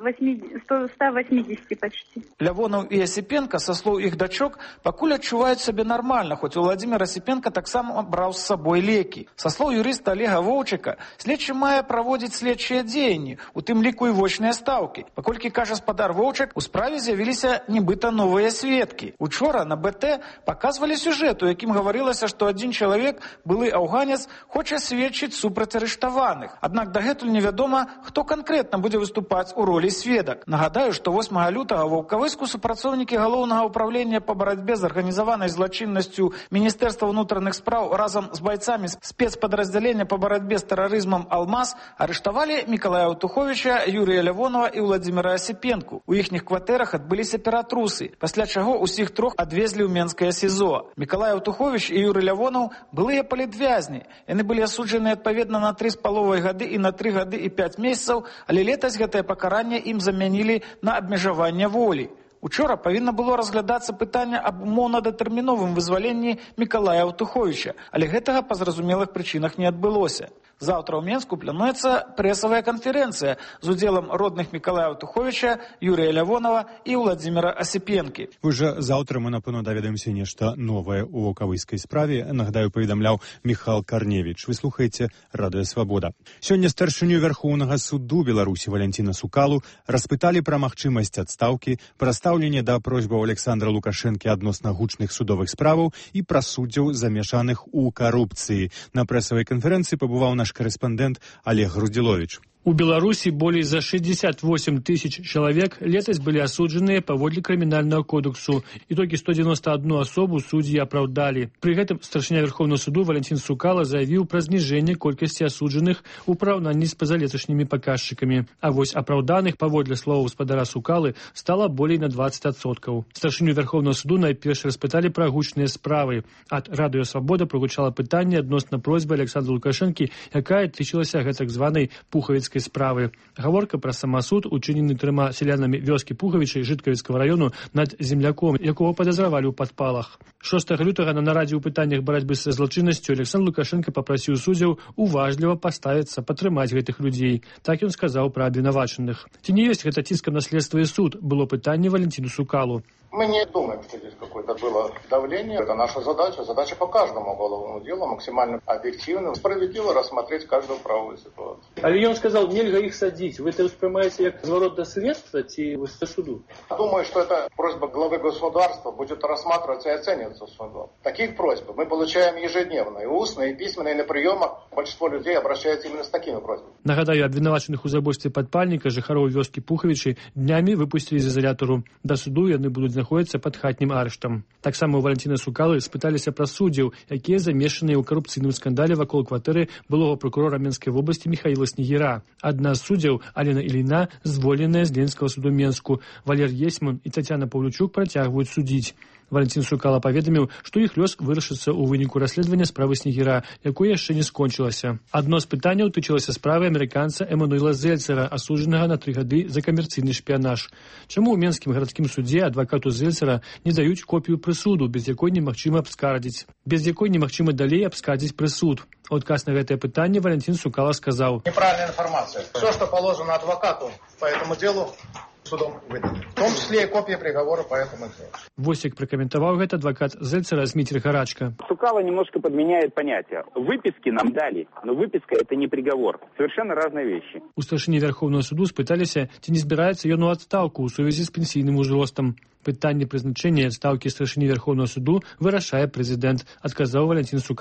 ста восьмидесяти почти. Лявонов и Осипенко, со слов их дочок, пакуль адчуваюць сябе нармальна, хоць у Владимир Осипенко таксама браў з сабой лекі. Со слов юриста Олега Воўчыка, следчы мае праводзіць следчыя дзеянні, у тым ліку і вочныя стаўкі. Паколькі кажа спадар Воўчык, у справе з'явіліся нібыта новыя сведкі. Учора на БТ паказвалі сюжэт, у якім гаварылася, што адзін чалавек, былы аўганец, хоча сведчыць супраць арыштаваных. Аднак дагэтуль невядома, хто канкрэтна будзе выступаць у ролі сведак. Нагадаю, што восьмага лютага ва Ваўкавыску супрацоўнікі галоўнага ўправлення па барацьбе з арганізаванай злачыннасцю Міністэрства ўнутраных спраў разам з байцамі спецпадраздзялення па барацьбе з тэрарызмам «Алмаз» арыштавалі Мікалая Утуховича, Юрія Лявонова і Владзіміра Асіпенку. У іхніх кватэрах адбыліся ператрусы, пасля чаго ўсіх трох адвезлі ў Менскае СІЗО. Мікалай Утухович і Юрый Лявонов былыя палітвязні. Яны былі асуджаны адпаведна на тры з паловай гады і на тры гады і пяць месяцаў, але летась гэтае пакаранне ім замянілі на абмежаванне волі. Учора павінна было разглядацца пытанне аб умоўна-датэрміновым вызваленні Мікалая Утуховича, але гэтага па зразумелых прычынах не адбылося. Завтра ў Менску плануецца прэсавая канферэнцыя з удзелам родных Мікалая Утуховича, Юрія Лявонова і Владзіміра Асіпенкі. Уже заўтра мы, напэўна, даведаемся нешта новае ў ваўкавыскай справе. Нагадаю, паведамляў Міхал Карневіч. Вы слухаеце Радыё Свабода. Сёння старшыню Вярхоўнага суду Беларусі Валянціна Сукалу распыталі пра магчымасць адстаўкі, пра стаўленне да просьбаў Александра Лукашэнкі адносна гучных судовых справаў і пра суддзяў, замешаных у карупцыі. На прэсавай канферэнцыі пабываў наш корэспандэнт Олег Грудзіловіч. У Беларуси более за шестьдесят восемь тысяч человек летась были осуждены поводле Криминального кодексу. Итоги сто девяносто одну особу судьи оправдали. При этом старшыня Верховного суду Валентин Сукала заявил про снижение колькости осудженных у параўнанні с позалеташнімі показчиками. А вось оправданных, поводле слова господара Сукалы, стало более на двадцать процентов. Старшыню Верховного суду найперш распытали про гучныя справы. От Радыё Свабода прогучало пытанне адносна просьбы Александра Лукашэнкі, якая тычылася гэтак званай пухавіцкай справы. Гаворка пра самасуд, учынены трыма сялянамі вёскі Пухавічай Жыткавіцкага раёну над земляком, якого падазравалі ў падпалах. шостага лютага на нарадзе ў пытаннях барацьбы са злачыннасцю Александр Лукашенко папрасіў суддзяў уважліва паставіцца, падтрымаць гэтых людзей. Так ён сказаў пра абвінавачаных. Ці не ёсць гэта ціскам на следства і суд, было пытанне Валентину Сукалу. Мы не думаем, что здесь какое-то было давление. Это наша задача. Задача по каждому уголовному делу максимально объективно, справедливо рассмотреть каждую правовую ситуацию. Але ён сказал, нельга их садить. Вы это воспринимаете как зворот до следства ці до суду? Думаю, что эта просьба главы государства будет рассматриваться и оцениваться судом. Таких просьб мы получаем ежедневно. И устно, и письменно, и на приемах. Большинство людей обращаются именно с такими просьбами. Нагадаю, обвинуваченых у забойстве падпальніка жыхароў вёскі Пухавічай днямі выпусцілі з изолятору. Да суду яны будуць знаходзіцца пад хатнім арыштам. Таксама у Валентина Сукалы спыталіся пра суддзяў, якія замешаныя ў карупцыйным скандале вакол кватэры былога прокурора Менскай вобласці Михаила Снегіра. Адна з суддзяў, Алена Іліна, звольненая з Ленінскага суду Менску. Валер Есьман і Тацяна Паўлючук працягваюць судзіць. Валентин Сукала паведаміў, што іх лёс вырашыцца ў выніку расследавання справы Снегіра, якое яшчэ не скончылася. Адно з пытанняў тычылася справы амерыканца Эмануэла Зельцера, асуджанага на тры гады за камерцыйны шпіянаж. Чаму ў Менскім гарадскім судзе адвакату Зельцера не даюць копію прысуду, без якой немагчыма абскардзіць, без якой немагчыма далей абскардзіць прысуд? У адказ на гэтае пытанне Валентин Сукала сказаў: неправильная информация. Все, что положено адвокату по этому делу, судом выдано. В том числе и копия приговора по этому делу. Вось як прокомментовал это адвокат Зельцера Дмитрий Харачко. Сукала немножко подменяет понятие. Выписки нам дали, но выписка это не приговор. Совершенно разные вещи. У старшыні Верховного суду спыталіся, ці не збіраецца ён у адстаўку ў сувязі з пенсійным узростам. Пытанне прызначэння адстаўкі старшыні Верховного суду вырашае прэзідэнт, адказаў Валентин Сукала.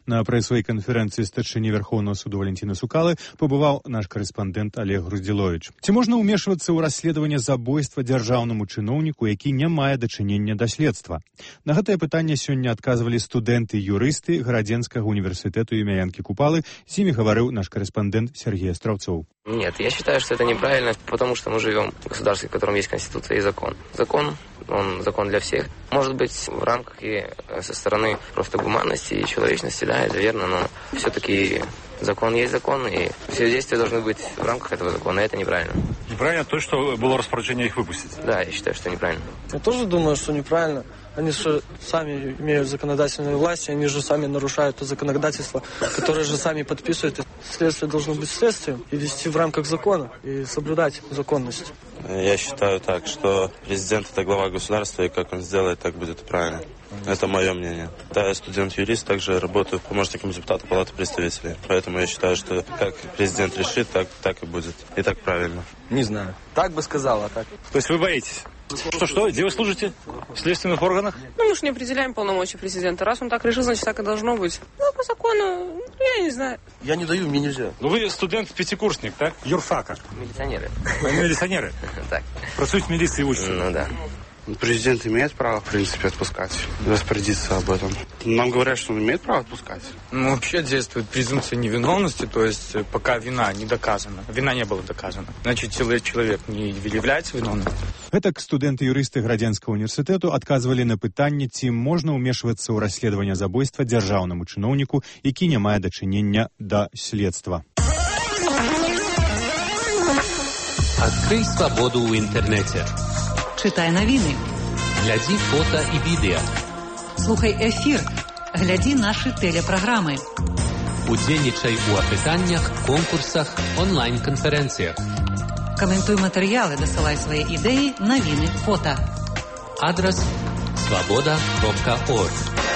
На прэс-канферэнцыі старшыні Верховного суду Валентина Сукалы побываў наш корэспандэнт Олег Груздзіловіч. Ці можна ўмешвацца ў расследаванне забойства дзяржаўнаму чыноўніку, які не мае дачынення да следства? На гэтае пытанне сёння адказвалі студэнты-юрысты Гарадзенскага універсітэту імя Янкі Купалы. З імі гаварыў наш корэспандэнт Сергей Островцов. Нет, я считаю, что это неправильно, потому что мы живем в государстве, в котором есть конституция и закон. Закон, он закон для всех. Может быть, в рамках и со стороны просто гуманности и человечности, да, это верно, но все-таки закон есть закон, и все действия должны быть в рамках этого закона, и это неправильно. Неправильно то, что было распоряжение их выпустить? Да, я считаю, что неправильно. Я тоже думаю, что неправильно. Они же сами имеют законодательную власть, и они же сами нарушают то законодательство, которое же сами подписывают. Следствие должно быть следствием и вести в рамках закона, и соблюдать законность. Я считаю так, что президент — это глава государства, и как он сделает, так будет правильно. Это мое мнение. Да, я студент-юрист, также работаю помощником депутата Палаты представителей. Поэтому я считаю, что как президент решит, так, так и будет. И так правильно. Не знаю. Так бы сказал, а так. То есть вы боитесь? Что-что? Где вы служите? В следственных органах? Ну, мы же не определяем полномочия президента. Раз он так решил, значит, так и должно быть. Ну, по закону, я не знаю. Я не даю, мне нельзя. Ну, вы студент-пятикурсник, так? Юрфака. Милиционеры. Вы милиционеры? Так. Працуете в милиции и учатся? Ну, да. Президент имеет право, в принципе, отпускать, распорядиться об этом. Нам говорят, что он имеет право отпускать. Ну, вообще действует презумпция невиновности, то есть пока вина не доказана. Вина не была доказана. Значит, человек не является виновным. Гэтак студэнты-юрысты Гарадзенскага універсітэту адказвалі на пытанне, ці можна ўмешвацца ў расследаванне забойства дзяржаўнаму чыноўніку, які не мае дачынення да следства. Открой свободу ў інтэрнэце. Читай новины. Гляди фото и видео. Слухай эфир. Гляди наши телепрограммы. Удзельнічай у апытаннях, конкурсах, онлайн-конференциях. Комментуй материалы, досылай свои идеи, новины, фото. Адрес свобода точка орг.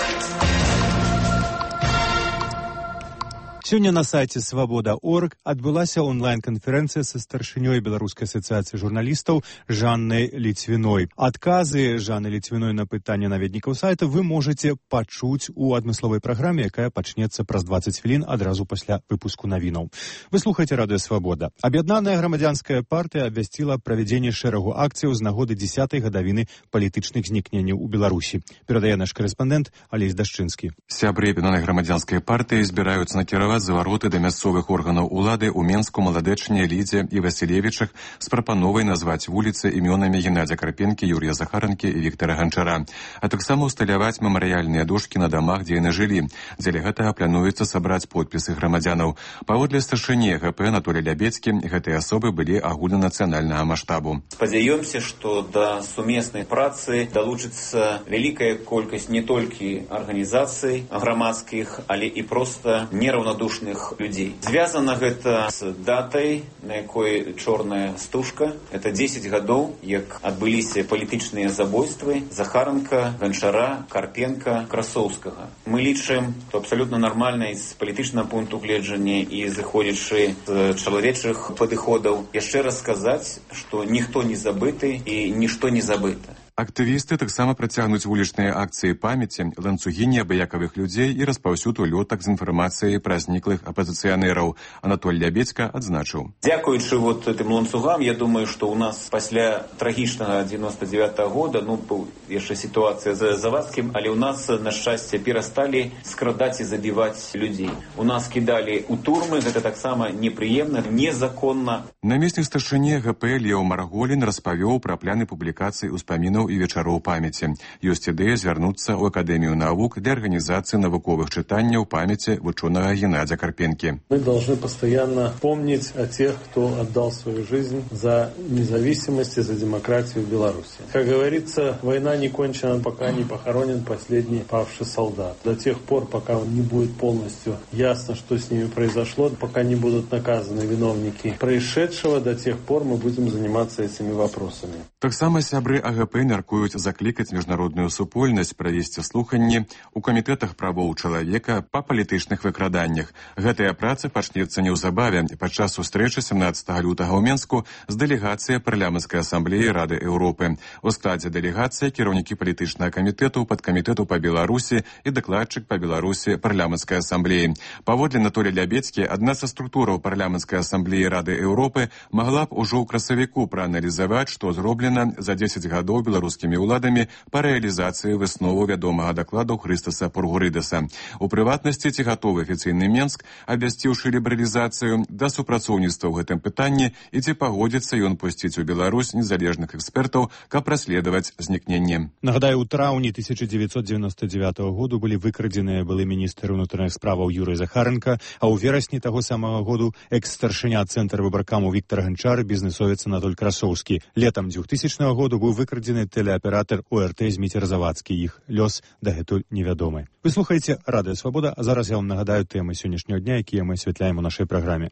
Сёння на сайце свобода точка орг адбылася онлайн-канферэнцыя са старшынёй Беларускай асацыяцыі журналістаў Жаннай Ліцвіной. Адказы Жанны Ліцвіной на пытанне наведнікаў сайта вы можаце пачуць у адмысловай праграме, якая пачнецца праз дваццаць хвілін адразу пасля выпуску навінаў. Вы слухаеце радыё Свабода. Аб'яднаная грамадзянская партыя абвясціла правядзенне шэрагу акцыяў з нагоды дзесятай гадавіны палітычных знікненняў у Беларусі. Перадае наш корэспандэнт Алесь Дашчынскі. Сябры аб'яднанай грамадзянскай партыі збіраюцца накіраваць завароты да мясцовых органаў улады ў Менску, Маладэчне, Лідзе і Васілевічах з прапановай назваць вуліцы імёнамі Геннадзя Карпенкі, Юрія Захаранкі і Віктара Ганчара, а таксама ўсталяваць мемарыяльныя дошкі на дамах, дзе яны жылі. Дзеля гэтага плануецца сабраць подпісы грамадзянаў. Паводле старшыні гэ пэ Анатолія Лябецкі, гэтыя асобы былі агульнанацыянальнага маштабу. Спадзяёмся, што да сумеснай працы далучыцца вялікая колькасць не толькі арганізацый грамадскіх, але і проста нераўнадушных людей. Звязана гэта з датай, на якой чорная стужка. Это дзесяць гадоў, як адбыліся палітычныя забойствы Захаранка, Ганчара, Карпенка, Красоўскага. Мы лічым, што абсалютна нармальна з палітычнага пункту гледжання і зыходзячы з чалавечых падыходаў яшчэ раз сказаць, што ніхто не забыты і нішто не забыта. Актывісты таксама працягнуць вулічныя акцыі памяці, ланцугі неабыякавых людзей і распаўсюд улётак з інфармацыяй пра зніклых апазіцыянераў. Анатоль Лябецька адзначыў. Дзякуючы вот этим ланцугам, я думаю, што ў нас пасля трагічнага дзевяносто девятого года, ну, яшчэ сітуацыя з Завадскім, але ў нас, на шчасце, перасталі скрадаць і забіваць людзей. У нас кідалі ў турмы, гэта таксама непрыемна, незаконна. Намеснік старшыні гэ пэ Лео Марголін распавёў пра пляны публікацый успамінаў і вечароў памяці. Ёсць ідэя звярнуцца ў Акадэмію навук для арганізацыі навуковых чытанняў памяці вучонага Геннадзя Карпенкі. Мы должны постоянно помнить о тех, кто отдал свою жизнь за независимость и за демократию в Беларуси. Как говорится, война не кончена, пока не похоронен последний павший солдат. До тех пор, пока не будет полностью ясно, что с ними произошло, пока не будут наказаны виновники происшедшего, до тех пор мы будем заниматься этими вопросами. Таксама сябры а гэ пэ не мяркуюць заклікаць міжнародную супольнасць правесці слуханні ў камітэтах правоў чалавека па палітычных выкраданнях. Гэтая праца пачнецца неўзабаве падчас сустрэчы сямнаццатага лютага ў Менску з дэлегацыяй парламенцкай асамблеі Рады Еўропы. У складзе дэлегацыі кіраўнікі палітычнага камітэту, падкамітэту па Беларусі і дакладчык па Беларусі парламенцкай асамблеі. Паводле Анатолія Лябедзькі, адна са структураў парламенцкай асамблеі Рады Еўропы магла б ужо ў красавіку прааналізаваць, што зроблена за дзесяць гадоў беларускімі ўладамі па рэалізацыі выснову вядомага дакладу Хрыстаса Пургурыдаса. У прыватнасці, ці гатовы афіцыйны Менск, абвясціўшы лібералізацыю, да супрацоўніцтва ў гэтым пытанні і ці пагодзіцца ён пусціць у Беларусь незалежных экспертаў, каб расследаваць знікненне. Нагадаю, у траўні тысяча дзевяцьсот дзевяносто девятого году былі выкрадзеныя былы міністр унутраных справаў Юрый Захаренко, а ў верасні таго самага году экс-старшыня цэнтра выбаркаму Віктор Ганчар, бізнесовец Анатоль Красоўскі. Летам двухтысячного году быў выкрадзены тэлеаператор О Р Т Зміцер Завадскі. Іх лёс дагэтуль невядомы. Вы слухаеце Радыё Свабода, а зараз я вам нагадаю тэмы сённяшняго дня, якія мы асвятляем у нашай праграме.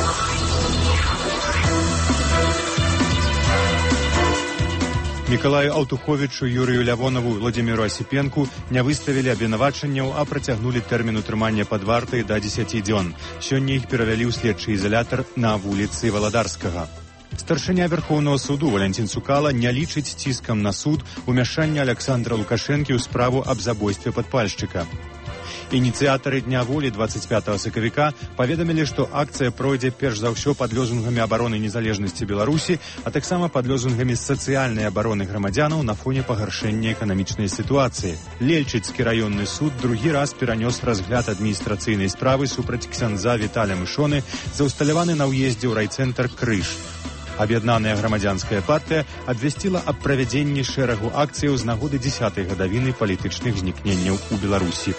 Мікалаю Алтуховічу, Юрію Лявонаву і Владзіміру Асіпенку не выставілі абвінавачанняў, а працягнулі тэрмін утрымання пад вартай да дзесяці дзён. Сёння іх перавялі ў следчы ізалятар на вуліцы Валадарскага. Старшыня Верховного суду Валентин Цукала не лічыць ціскам на суд умяшання Александра Лукашэнкі ў справу аб забойстве падпальшчыка. Ініцыятары Дня волі двадцать пятого сакавіка паведамілі, што акцыя пройдзе перш за ўсё пад лозунгамі абароны незалежнасці Беларусі, а таксама пад лозунгамі сацыяльнай абароны грамадзянаў на фоне пагаршэння эканамічнай сітуацыі. Лельчыцкі раённы суд другі раз перанёс разгляд адміністрацыйнай справы супраць ксяндза Віталя Мышоны за ўсталяваны на ўездзе ў райцэнтр Крыж. Аб'яднаная грамадзянская партыя абвясціла аб правядзенні шэрагу акцыяў з нагоды дзесятай гадавіны палітычных знікненняў у Беларусі.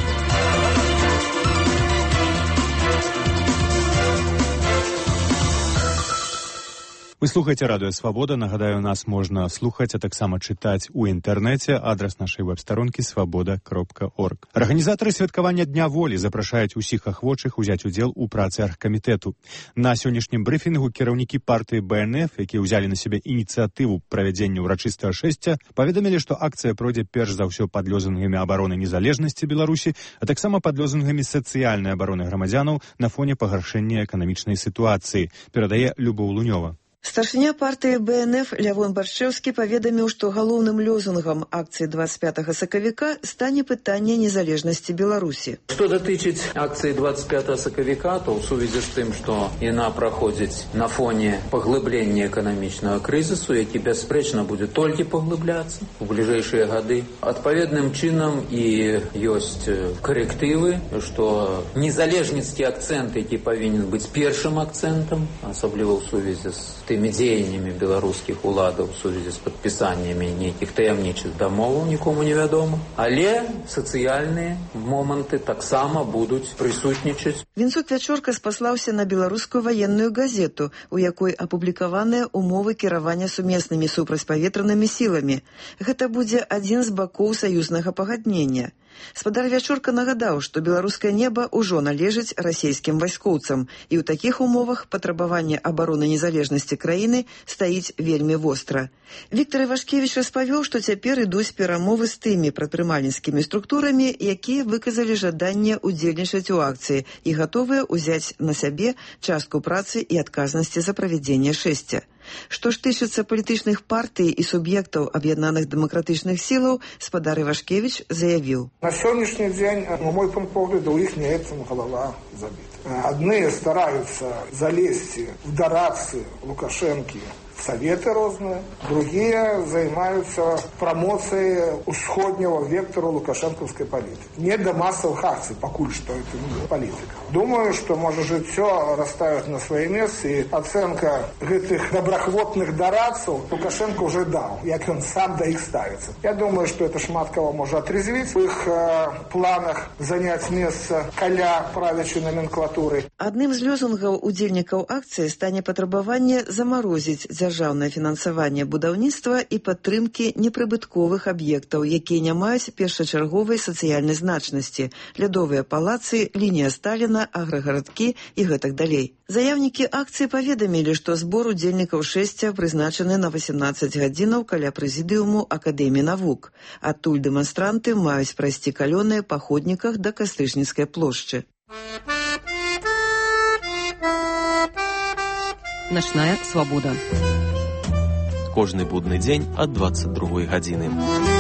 Вы слухаеце Радыё Свабода. Нагадаю, нас можна слухаць, а таксама чытаць у інтэрнэце. Адрас нашай веб-старонкі свабода кропка орг. Арганізатары святкавання Дня волі запрашаюць усіх ахвочых узяць удзел у працы аргкамітэту. На сённяшнім брыфінгу кіраўнікі партыі Б Н Ф, якія ўзялі на сябе ініцыятыву правядзення ўрачыстага шэсця, паведамілі, што акцыя пройдзе перш за ўсё пад лозунгамі абароны незалежнасці Беларусі, а таксама пад лозунгамі сацыяльнай абароны грамадзянаў на фоне пагаршэння эканамічнай сітуацыі, перадае Любоў Лунёва. Старшыня партыі Б Н Ф Лявон Баршчэўскі паведаміў, што галоўным лозунгам акцыі двадцать пятого сакавіка стане пытанне незалежнасці Беларусі. Што датычыць акцыі двадцать пятого сакавіка, то ў сувязі з тым, што яна праходзіць на фоне паглыблення эканамічнага крызісу, які бясспрэчна будзе толькі паглыбляцца ў бліжэйшыя гады. Адпаведным чынам і ёсць карэктывы, што незалежніцкі акцэнт, які павінен быць першым акцэнтам, асабліва ў сувязі з тымі дзеяннямі беларускіх уладаў у сувязі з падпісаннямі нейкіх таямнічых дамоваў нікому не вядома. Але сацыяльныя моманты таксама будуць прысутнічаць. Вінцук Вячорка спаслаўся на беларускую ваенную газету, у якой апублікаваныя умовы кіравання сумеснымі супрацьпаветранымі сіламі. Гэта будзе адзін з бакоў саюзнага пагаднення. Спадар Вячорка нагадаў, што беларускае неба ўжо належыць расійскім вайскоўцам, і ў такіх умовах патрабаванне абароны незалежнасці краіны стаіць вельмі востра. Віктор Івашкевіч распавёў, што цяпер ідуць перамовы з тымі прадпрымальніцкімі структурамі, якія выказалі жаданне ўдзельнічаць у акцыі і гатовыя ўзяць на сябе частку працы і адказнасці за правядзенне шэсця. Што ж тычыцца палітычных партый і суб'ектаў аб'яднаных дэмакратычных сілаў, спадар Івашкевіч заявіў. На сённяшні дзень, на мой пункт погляду, у іх не этим голова забита. Одни стараются залезть в дорации Лукашенки в советы разные, другие занимаются промоцией усходнего вектора лукашенковской политики. Не до массовых акций, покуль что это не политика. Думаю, что может жить все расставить на свои места, и оценка этих доброхвотных дорадцев Лукашенко уже дал, як он сам до их ставится. Я думаю, что это шмат кого может отрезвить в их э, планах занять место коля правящей номенклатуры. Одним из лозунгов удзельнікаў акции стане патрабаванне заморозить дзяржаўную дзяржаўнае фінансаванне будаўніцтва і падтрымкі непрыбытковых аб'ектаў, якія не маюць першачарговай сацыяльнай значнасці, лядовыя палацы, лінія Сталіна, аграгарадкі і гэтак далей. Заяўнікі акцыі паведамілі, што збор удзельнікаў шэсця прызначаны на васемнаццаць гадзінаў каля прэзідыуму Акадэміі навук. Адтуль дэманстранты маюць прайсці калёныя па ходніках да Кастрычніцкай плошчы. Начная свабода. Кожны будны дзень ад дваццаць другой гадзіны.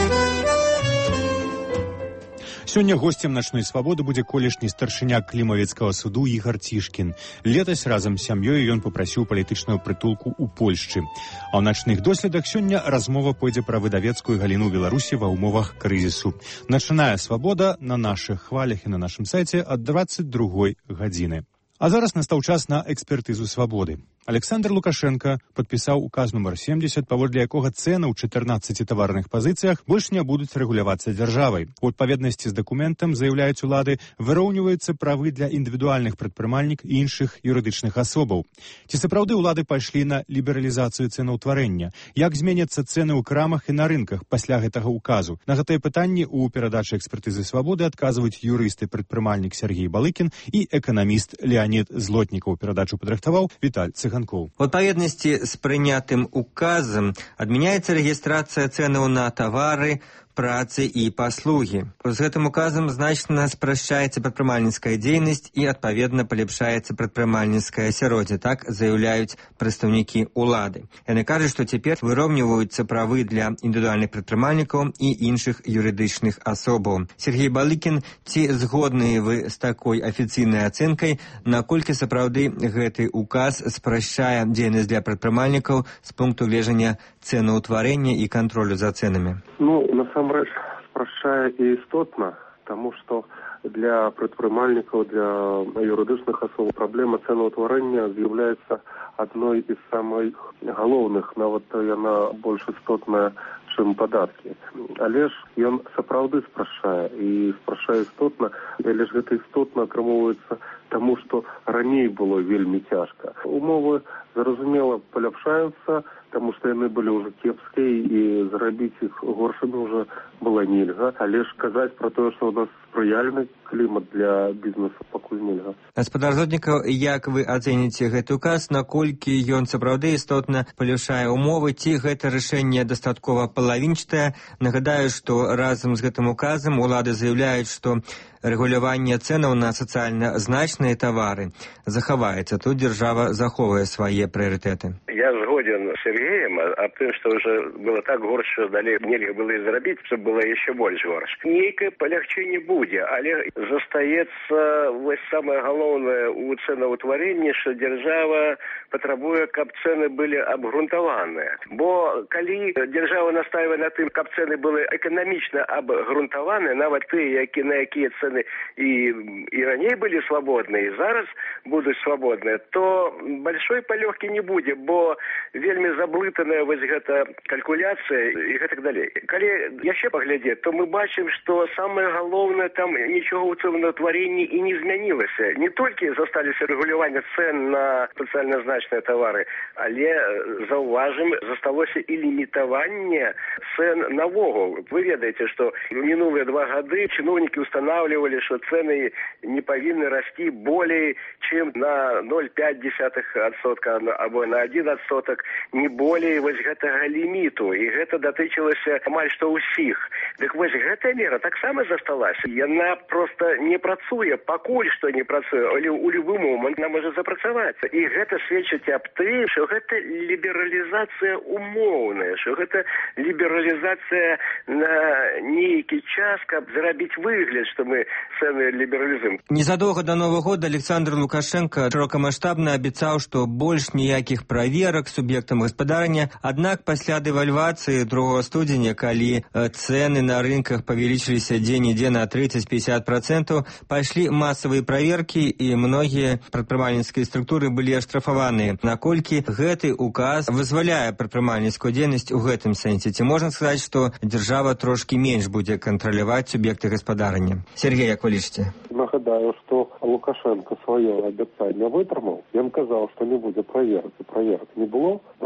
Сёння госцем начной свабоды будзе колішні старшыня клімавецкага суду Ігар Цішкін. Летась разам з сям'ёй ён попрасіў палітычную прытулку ў Польшчы. А ў начных доследах сёння размова пойдзе пра выдавецкую галіну Беларусі ва ўмовах крызісу. Начная свабода на нашых хвалях і на нашым сайце ад дваццаць другой гадзіны. А зараз настаў час на экспертызу свабоды. Александр Лукашенко падпісаў указ нумар семдзесят, паводле якога цэны ў чатырнаццаці таварных пазіцыях больш не будуць рэгулявацца дзяржавай. У адпаведнасці з дакументам, заяўляюць улады, выроўніваюцца правы для індывідуальных прадпрымальнік і іншых юрыдычных асобаў. Ці сапраўды улады пайшлі на лібералізацыю цэнаўтварэння? Як зменяцца цэны ў крамах і на рынках пасля гэтага указу? На гэтыя пытанні ў перадачы экспертызы свабоды адказваюць юрыст і прадпрымальнік Сергей Балыкін і эканаміст Леонид Злотнікаў. Перадачу падрыхтаваў Віталь Цыганкоў. У адпаведнасці з прынятым указам адмяняецца рэгістрацыя цэнаў на тавары, працы і паслугі. З гэтым указам значна спрашчаецца прадпрымальніцкая дзейнасць і, адпаведна, палепшаецца прадпрымальніцкае асяроддзе, так заяўляюць прадстаўнікі улады. Яны кажуць, што цяпер выроўніваюцца правы для індывідуальных прадпрымальнікаў і іншых юрыдычных асобаў. Сергей Балыкін, ці згодныя вы з такой афіцыйнай ацэнкай, наколькі сапраўды гэты указ спрашчае дзейнасць для прадпрымальнікаў з пункту гледжання цэнаўтварэння і кантролю за цэнамі? Ну, насамрэч, спрашчае і істотна, таму што для прадпрымальнікаў, для юрыдычных асоб праблема цэнаўтварэння з'яўляецца адной з самых галоўных, нават яна больш істотная, чым падаткі. Але ж ён сапраўды спрашчае, і спрашчае істотна, але ж гэта істотна атрымоўваецца таму, што раней было вельмі цяжка. Умовы, зразумела, паляпшаюцца, таму што яны былі ўжо кепскія, і зрабіць іх горшымі ўжо была нельга. Але ж казаць пра тое, што ў нас спрыяльны клімат для бізнесу, пакуль нельга. Гаспадар Злотнікаў, як вы ацэніце гэты указ, наколькі ён сапраўды істотна паляпшае умовы, ці гэта рашэнне дастаткова палавінчатае? Нагадаю, што разам з гэтым указам улады заяўляюць, што рэгуляванне цэнаў на сацыяльна значныя тавары захаваецца. Тут дзяржава захоўвае свае прыярытэты. Я згоден з Сергеем аб тым, што ўжо было так горш, што далей нельга было і зрабіць, щоб было яшчэ больш горш. Нейкае палягчэнне будзе, але застаецца вось самае галоўнае ў цэнаўтварэнні, што дзяржава патрабуе, каб цэны былі абгрунтаваныя. Бо калі дзяржава настаивае на тым, каб цэны былі эканамічна абгрунтаваныя, нават тыя, які на якія цэны і, і раней былі свабодныя, і зараз будуць свабодныя, то большой палёгкі не будзе, бо вельмі заблытаная вось гэта калькуляцыя і гэтак далей. Калі яшчэ паглядзець, то мы бачым, што самае галоўнае, там нічого ў цэнаўтварэнні і не змянілася. Не толькі засталіся рэгулявання цэн на спецыяльна значныя тавары, але, заўважым, засталося і лімітаванне цэн навогул. Вы ведаеце, што мінулыя два гады чыноўнікі устанавливали, что цены не повинны расти более чем на ноль целых пять десятых адсотка або на один адсоток, не более вось гэтага ліміту. І гэта датычылася амаль што ўсіх. Дык вось гэтая мера таксама засталася. Яна просто не працуе, пакуль што не працуе, але ў любы момант она можа запрацаваць. І гэта сведчыць аб тым, што гэта лібералізацыя умоўная, што гэта лібералізацыя на нейкі час, каб зрабіць выгляд, што мы цэны лібералізуем. Незадоўга да Новага года Александр Лукашенко шырокамаштабна абяцаў, што больш ніякіх праверак суб'ектам гаспадарання. Аднак пасля дэвальвацыі другога студзеня, калі цэны на рынках павялічыліся дзе-нідзе на тридцать-пятьдесят процентов, пайшлі масавыя праверкі, і многія прадпрымальніцкія структуры былі аштрафаваныя. Наколькі гэты указ вызваляе прадпрымальніцкую дзейнасць у гэтым сэнсе? Ці можна сказаць, што дзяржава трошкі менш будзе кантраляваць суб'екты гаспадарання? Сергей, як вы лічыце? Нагадаю, што Лукашенко сваё абяцанне вытрымаў. Ён казаў, што не будзе праверак, і праверак не было.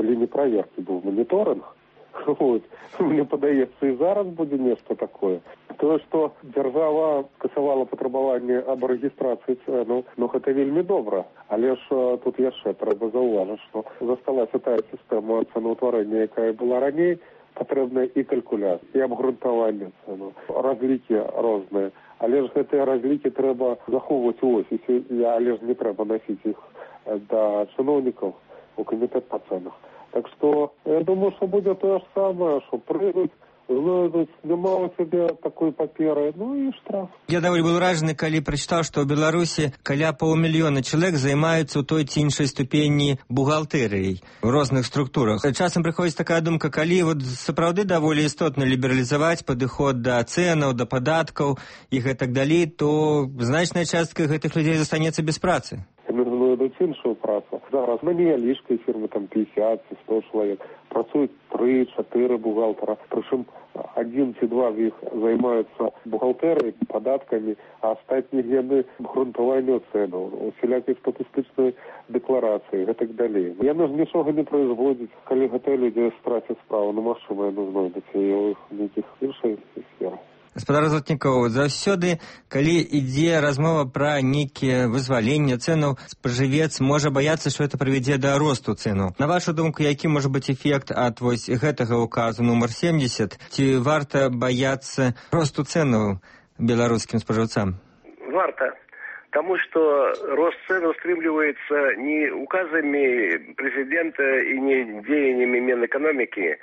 калі не праверкі, быў маніторинг. Вот. Мне падаецца, і зараз будзе нешта такое. Тое, што дзяржава скасавала патрабаванне аб рэгістрацыі цэнаў, ну гэта вельмі добра. Але ж тут яшчэ трэба заўважыць, што засталася тая сістэма цэнаўтварэння, якая была раней, патрэбная і калькуляцыя, і абгрунтаванне цэнаў, разлікі розныя. Але ж гэтыя разлікі трэба захоўваць у офісе, але ж не трэба насіць іх да чыноўнікаў у камітэт па цэнах. Так што, я думаю, што будзе тое ж самае, што прыйдуць, знойдуць, няма ў цябе такой паперы, ну і штраф. Я даволі быў уражаны, калі прачытаў, што ў Беларусі каля паўмільёна чалавек займаюцца ў той ці іншай ступені бухгалтэрыяй у розных структурах. Часам прыходзіць такая думка, калі вот сапраўды даволі істотна лібералізаваць падыход да цэнаў, да падаткаў і гэтак далей, то значная частка гэтых людзей застанецца без працы. Знойдуць іншую працу. Зараз на невялічкай фірме там пятьдесят ці сто чалавек працуюць тры-чатыры бухгалтара, прычым адзін ці два з іх займаюцца бухгалтэрыяй, падаткамі, а астатнія яны абгрунтаванню цэнаў, усялякай статыстычнай дэкларацыі, гэтак далей. Яны ж нічога не производзяць, калі гэтыя людзі страцяць справу, ну магчыма, яны знойдуць яе ў нейкіх іншых сферах. Гаспадар Златнікоў, заўсёды, калі ідзе размова пра нейкія вызваленне цэнаў, спажывец можа баяцца, што гэта прывядзе да росту цэнаў. На вашу думку, які можа быць эфект ад вось гэтага указу нумар семьдесят? Ці варта баяцца росту цэнаў беларускім спажыўцам? Варта. Потому что рост цен устремливается не указами президента и не деяниями Минэкономики,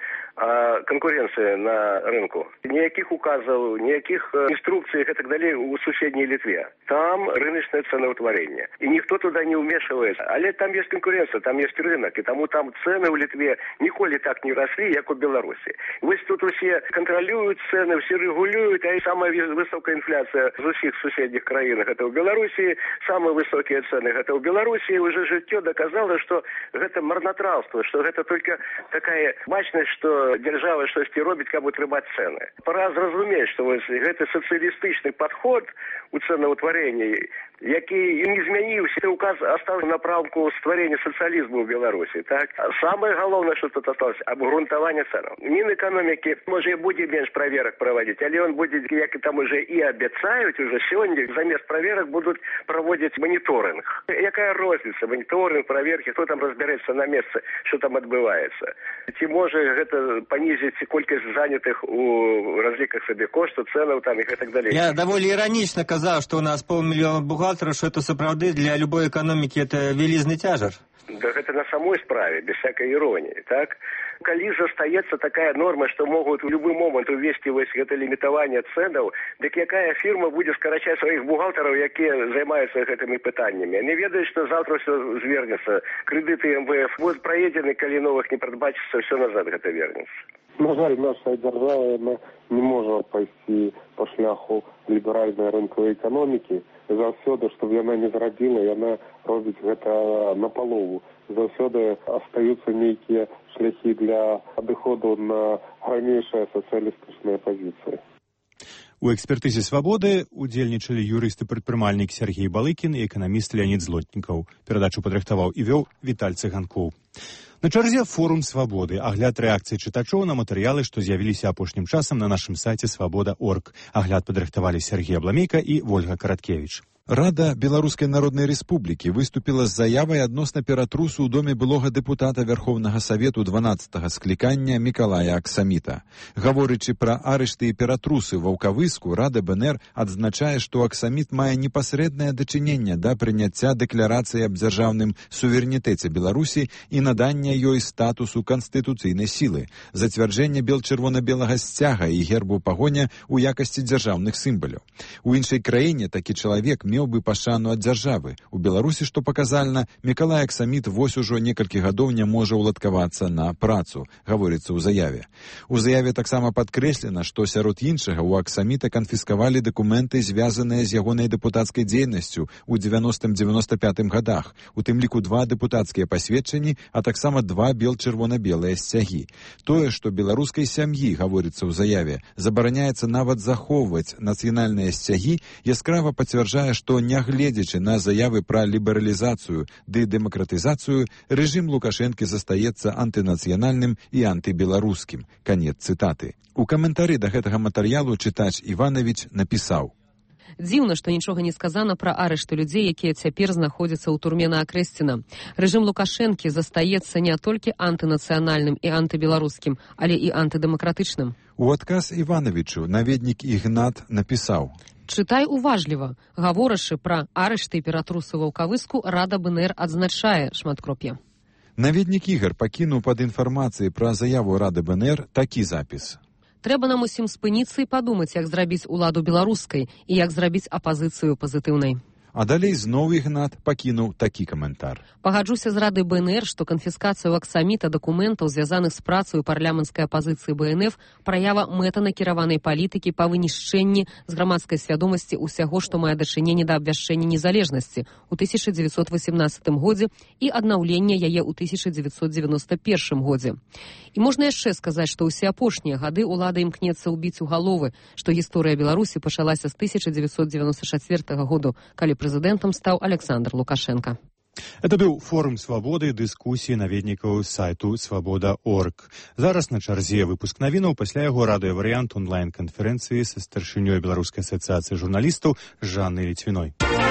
а конкуренция на рынку. Никаких указов, никаких инструкций и так далее у соседней Литве. Там рыночное ценоутворение. И никто туда не вмешивается. Але там есть конкуренция, там есть рынок. И тому там цены в Литве николи так не росли, как у Беларуси. Вось тут все контролируют цены, все регулируют, а и самая высокая инфляция в всех соседних краинах это в Беларуси. Самые высокие цены это в Беларуси. Уже житье доказало, что это марнотравство, что это только такая мощность, что держава что-то робит, как бы трымать цены. Пора зразумець, что это социалистичный подход у ценоутворения, який не змяніўся. Указ оставил направку стварения социализма в Беларуси. Так? Самое главное, что тут осталось, обгрунтование ценов. Минэкономики, может, и будет меньше проверок проводить, але он будет, как там уже и обещают, уже сегодня замест проверок будут проводить мониторинг. Какая разница? Мониторинг, проверки, кто там разбирается на месте, что там отбывается. Ці може это понизить колькость занятых у разликах собекошту, ценов там и так далее. Я даволі іранічна казав, что у нас паўмільёна бухгалтеров, что это сапраўды для любой экономики это велизный тяжар. Да это на самой справе, без всякой иронии, так? Калі застаецца такая норма, што могуць у любы момант увесці вось гэта лімітаванне цэнаў, дык якая фірма будзе скарачаць сваіх бухгалтараў, якія займаюцца гэтымі пытаннямі? Они ведаюць, што заўтра ўсё звернецца. Крэдыты эм вэ эф будуць праедзены, калі новых не прадбачыцца, ўсё назад гэта вернецца. На жаль, наша дзяржава яна не можа пайсці па шляху ліберальнай рынкавай эканомікі. Заўсёды, што яна не зрабіла, яна робіць гэта напалову. Заўсёды астаюцца нейкія шляхі для адыходу на ранейшыя сацыялістычныя пазіцыі. У экспертызе «Свабоды» удзельнічалі юрысты-прадпрымальнік Сергей Балыкін і эканаміст Леонід Злотнікаў. Перадачу падрыхтаваў і вёў Віталь Цыганкоў. На чарзе форум «Свабоды», агляд рэакцыі чытачоў на матэрыялы, што з'явіліся апошнім часам на нашым сайце свабода точка орг. Агляд падрыхтавалі Сергей Абламейка і Вольга Караткевіч. Рада Беларускай Народнай Рэспублікі выступіла з заявай адносна ператрусу ў доме былога дэпутата Вярхоўнага Савету дванаццатага склікання Мікалая Аксаміта. Гаворычы пра арышты і ператрусы ва Ваўкавыску, Рада БНР адзначае, што Аксаміт мае непасрэднае дачыненне да прыняцця дэкларацыі аб дзяржаўным суверэнітэце Беларусі і надання ёй статусу канстытуцыйнай сілы, зацвярджэння бел-чырвона-белага сцяга і гербу пагоня ў якасці дзяржаўных сімваляў. У іншай краіне такі чалавек меў бы пашану ад дзяржавы. У Беларусі, што паказальна, Мікалай Аксаміт вось ужо некалькі гадоў не можа ўладкавацца на працу, гаворыцца ў заяве. У заяве таксама падкрэслена, што сярод іншага у Аксаміта канфіскавалі дакументы, звязаныя з ягонай дэпутацкай дзейнасцю ў дзевяностым дзевяноста пятым гадах, у тым ліку два дэпутацкія пасведчанні, а таксама два бел-чырвона-белыя сцягі. Тое, што беларускай сям'і, гаворыцца ў заяве, забараняецца нават захоўваць нацыянальныя сцягі, яскрава пацвярджае, што што, нягледзячы на заявы пра лібералізацыю ды дэмакратызацыю, рэжым Лукашэнкі застаецца антынацыянальным і антыбеларускім. Канец цытаты. У каментары да гэтага матэрыялу чытач Іванович напісаў: Дзіўна, што нічога не сказана пра арышты людзей, якія цяпер знаходзяцца ў турме на Акрэсціна. Рэжым Лукашэнкі застаецца не толькі антынацыянальным і антыбеларускім, але і антыдэмакратычным. У адказ Івановичу наведнік Ігнат напісаў: Чытай уважліва. Гаворачы пра арышты ператрусу ваўкавыску, Рада БНР адзначае шматкроп'е. Наведнік Ігар пакінуў пад інфармацыяй пра заяву Рады БНР такі запіс: Трэба нам усім спыніцца і падумаць, як зрабіць уладу беларускай і як зрабіць апазіцыю пазітыўнай. А далей зноў Ігнат пакінуў такі каментар. Пагаджуся з Рады БНР, што канфіскацыя ў аксаміта дакументаў, звязаных з працаю парламенцкай апазіцыі БНФ, праява мэтанакіраванай палітыкі па вынішчэнні з грамадскай свядомасці ўсяго, што мае дачыненне да абвяшчэння незалежнасці ў тысяча дзевяцьсот васемнаццатым годзе і аднаўлення яе ў тысяча дзевяцьсот дзевяноста першым годзе. І можна яшчэ сказаць, што ўсе апошнія гады ўлада імкнецца ўбіць у галовы, што гісторыя Беларусі пачалася з тысяча дзевяцьсот дзевяноста чацвёртага году, калі прэзідэнтам стаў Александр Лукашенко. Это быў форум свабоды, дыскусіі наведнікаў сайту свабода точка орг. Зараз на чарзе выпуск навінаў, пасля яго радыёварыянт онлайн-канферэнцыі са старшынёй Беларускай асацыяцыі журналістаў Жаннай Ліцвіной.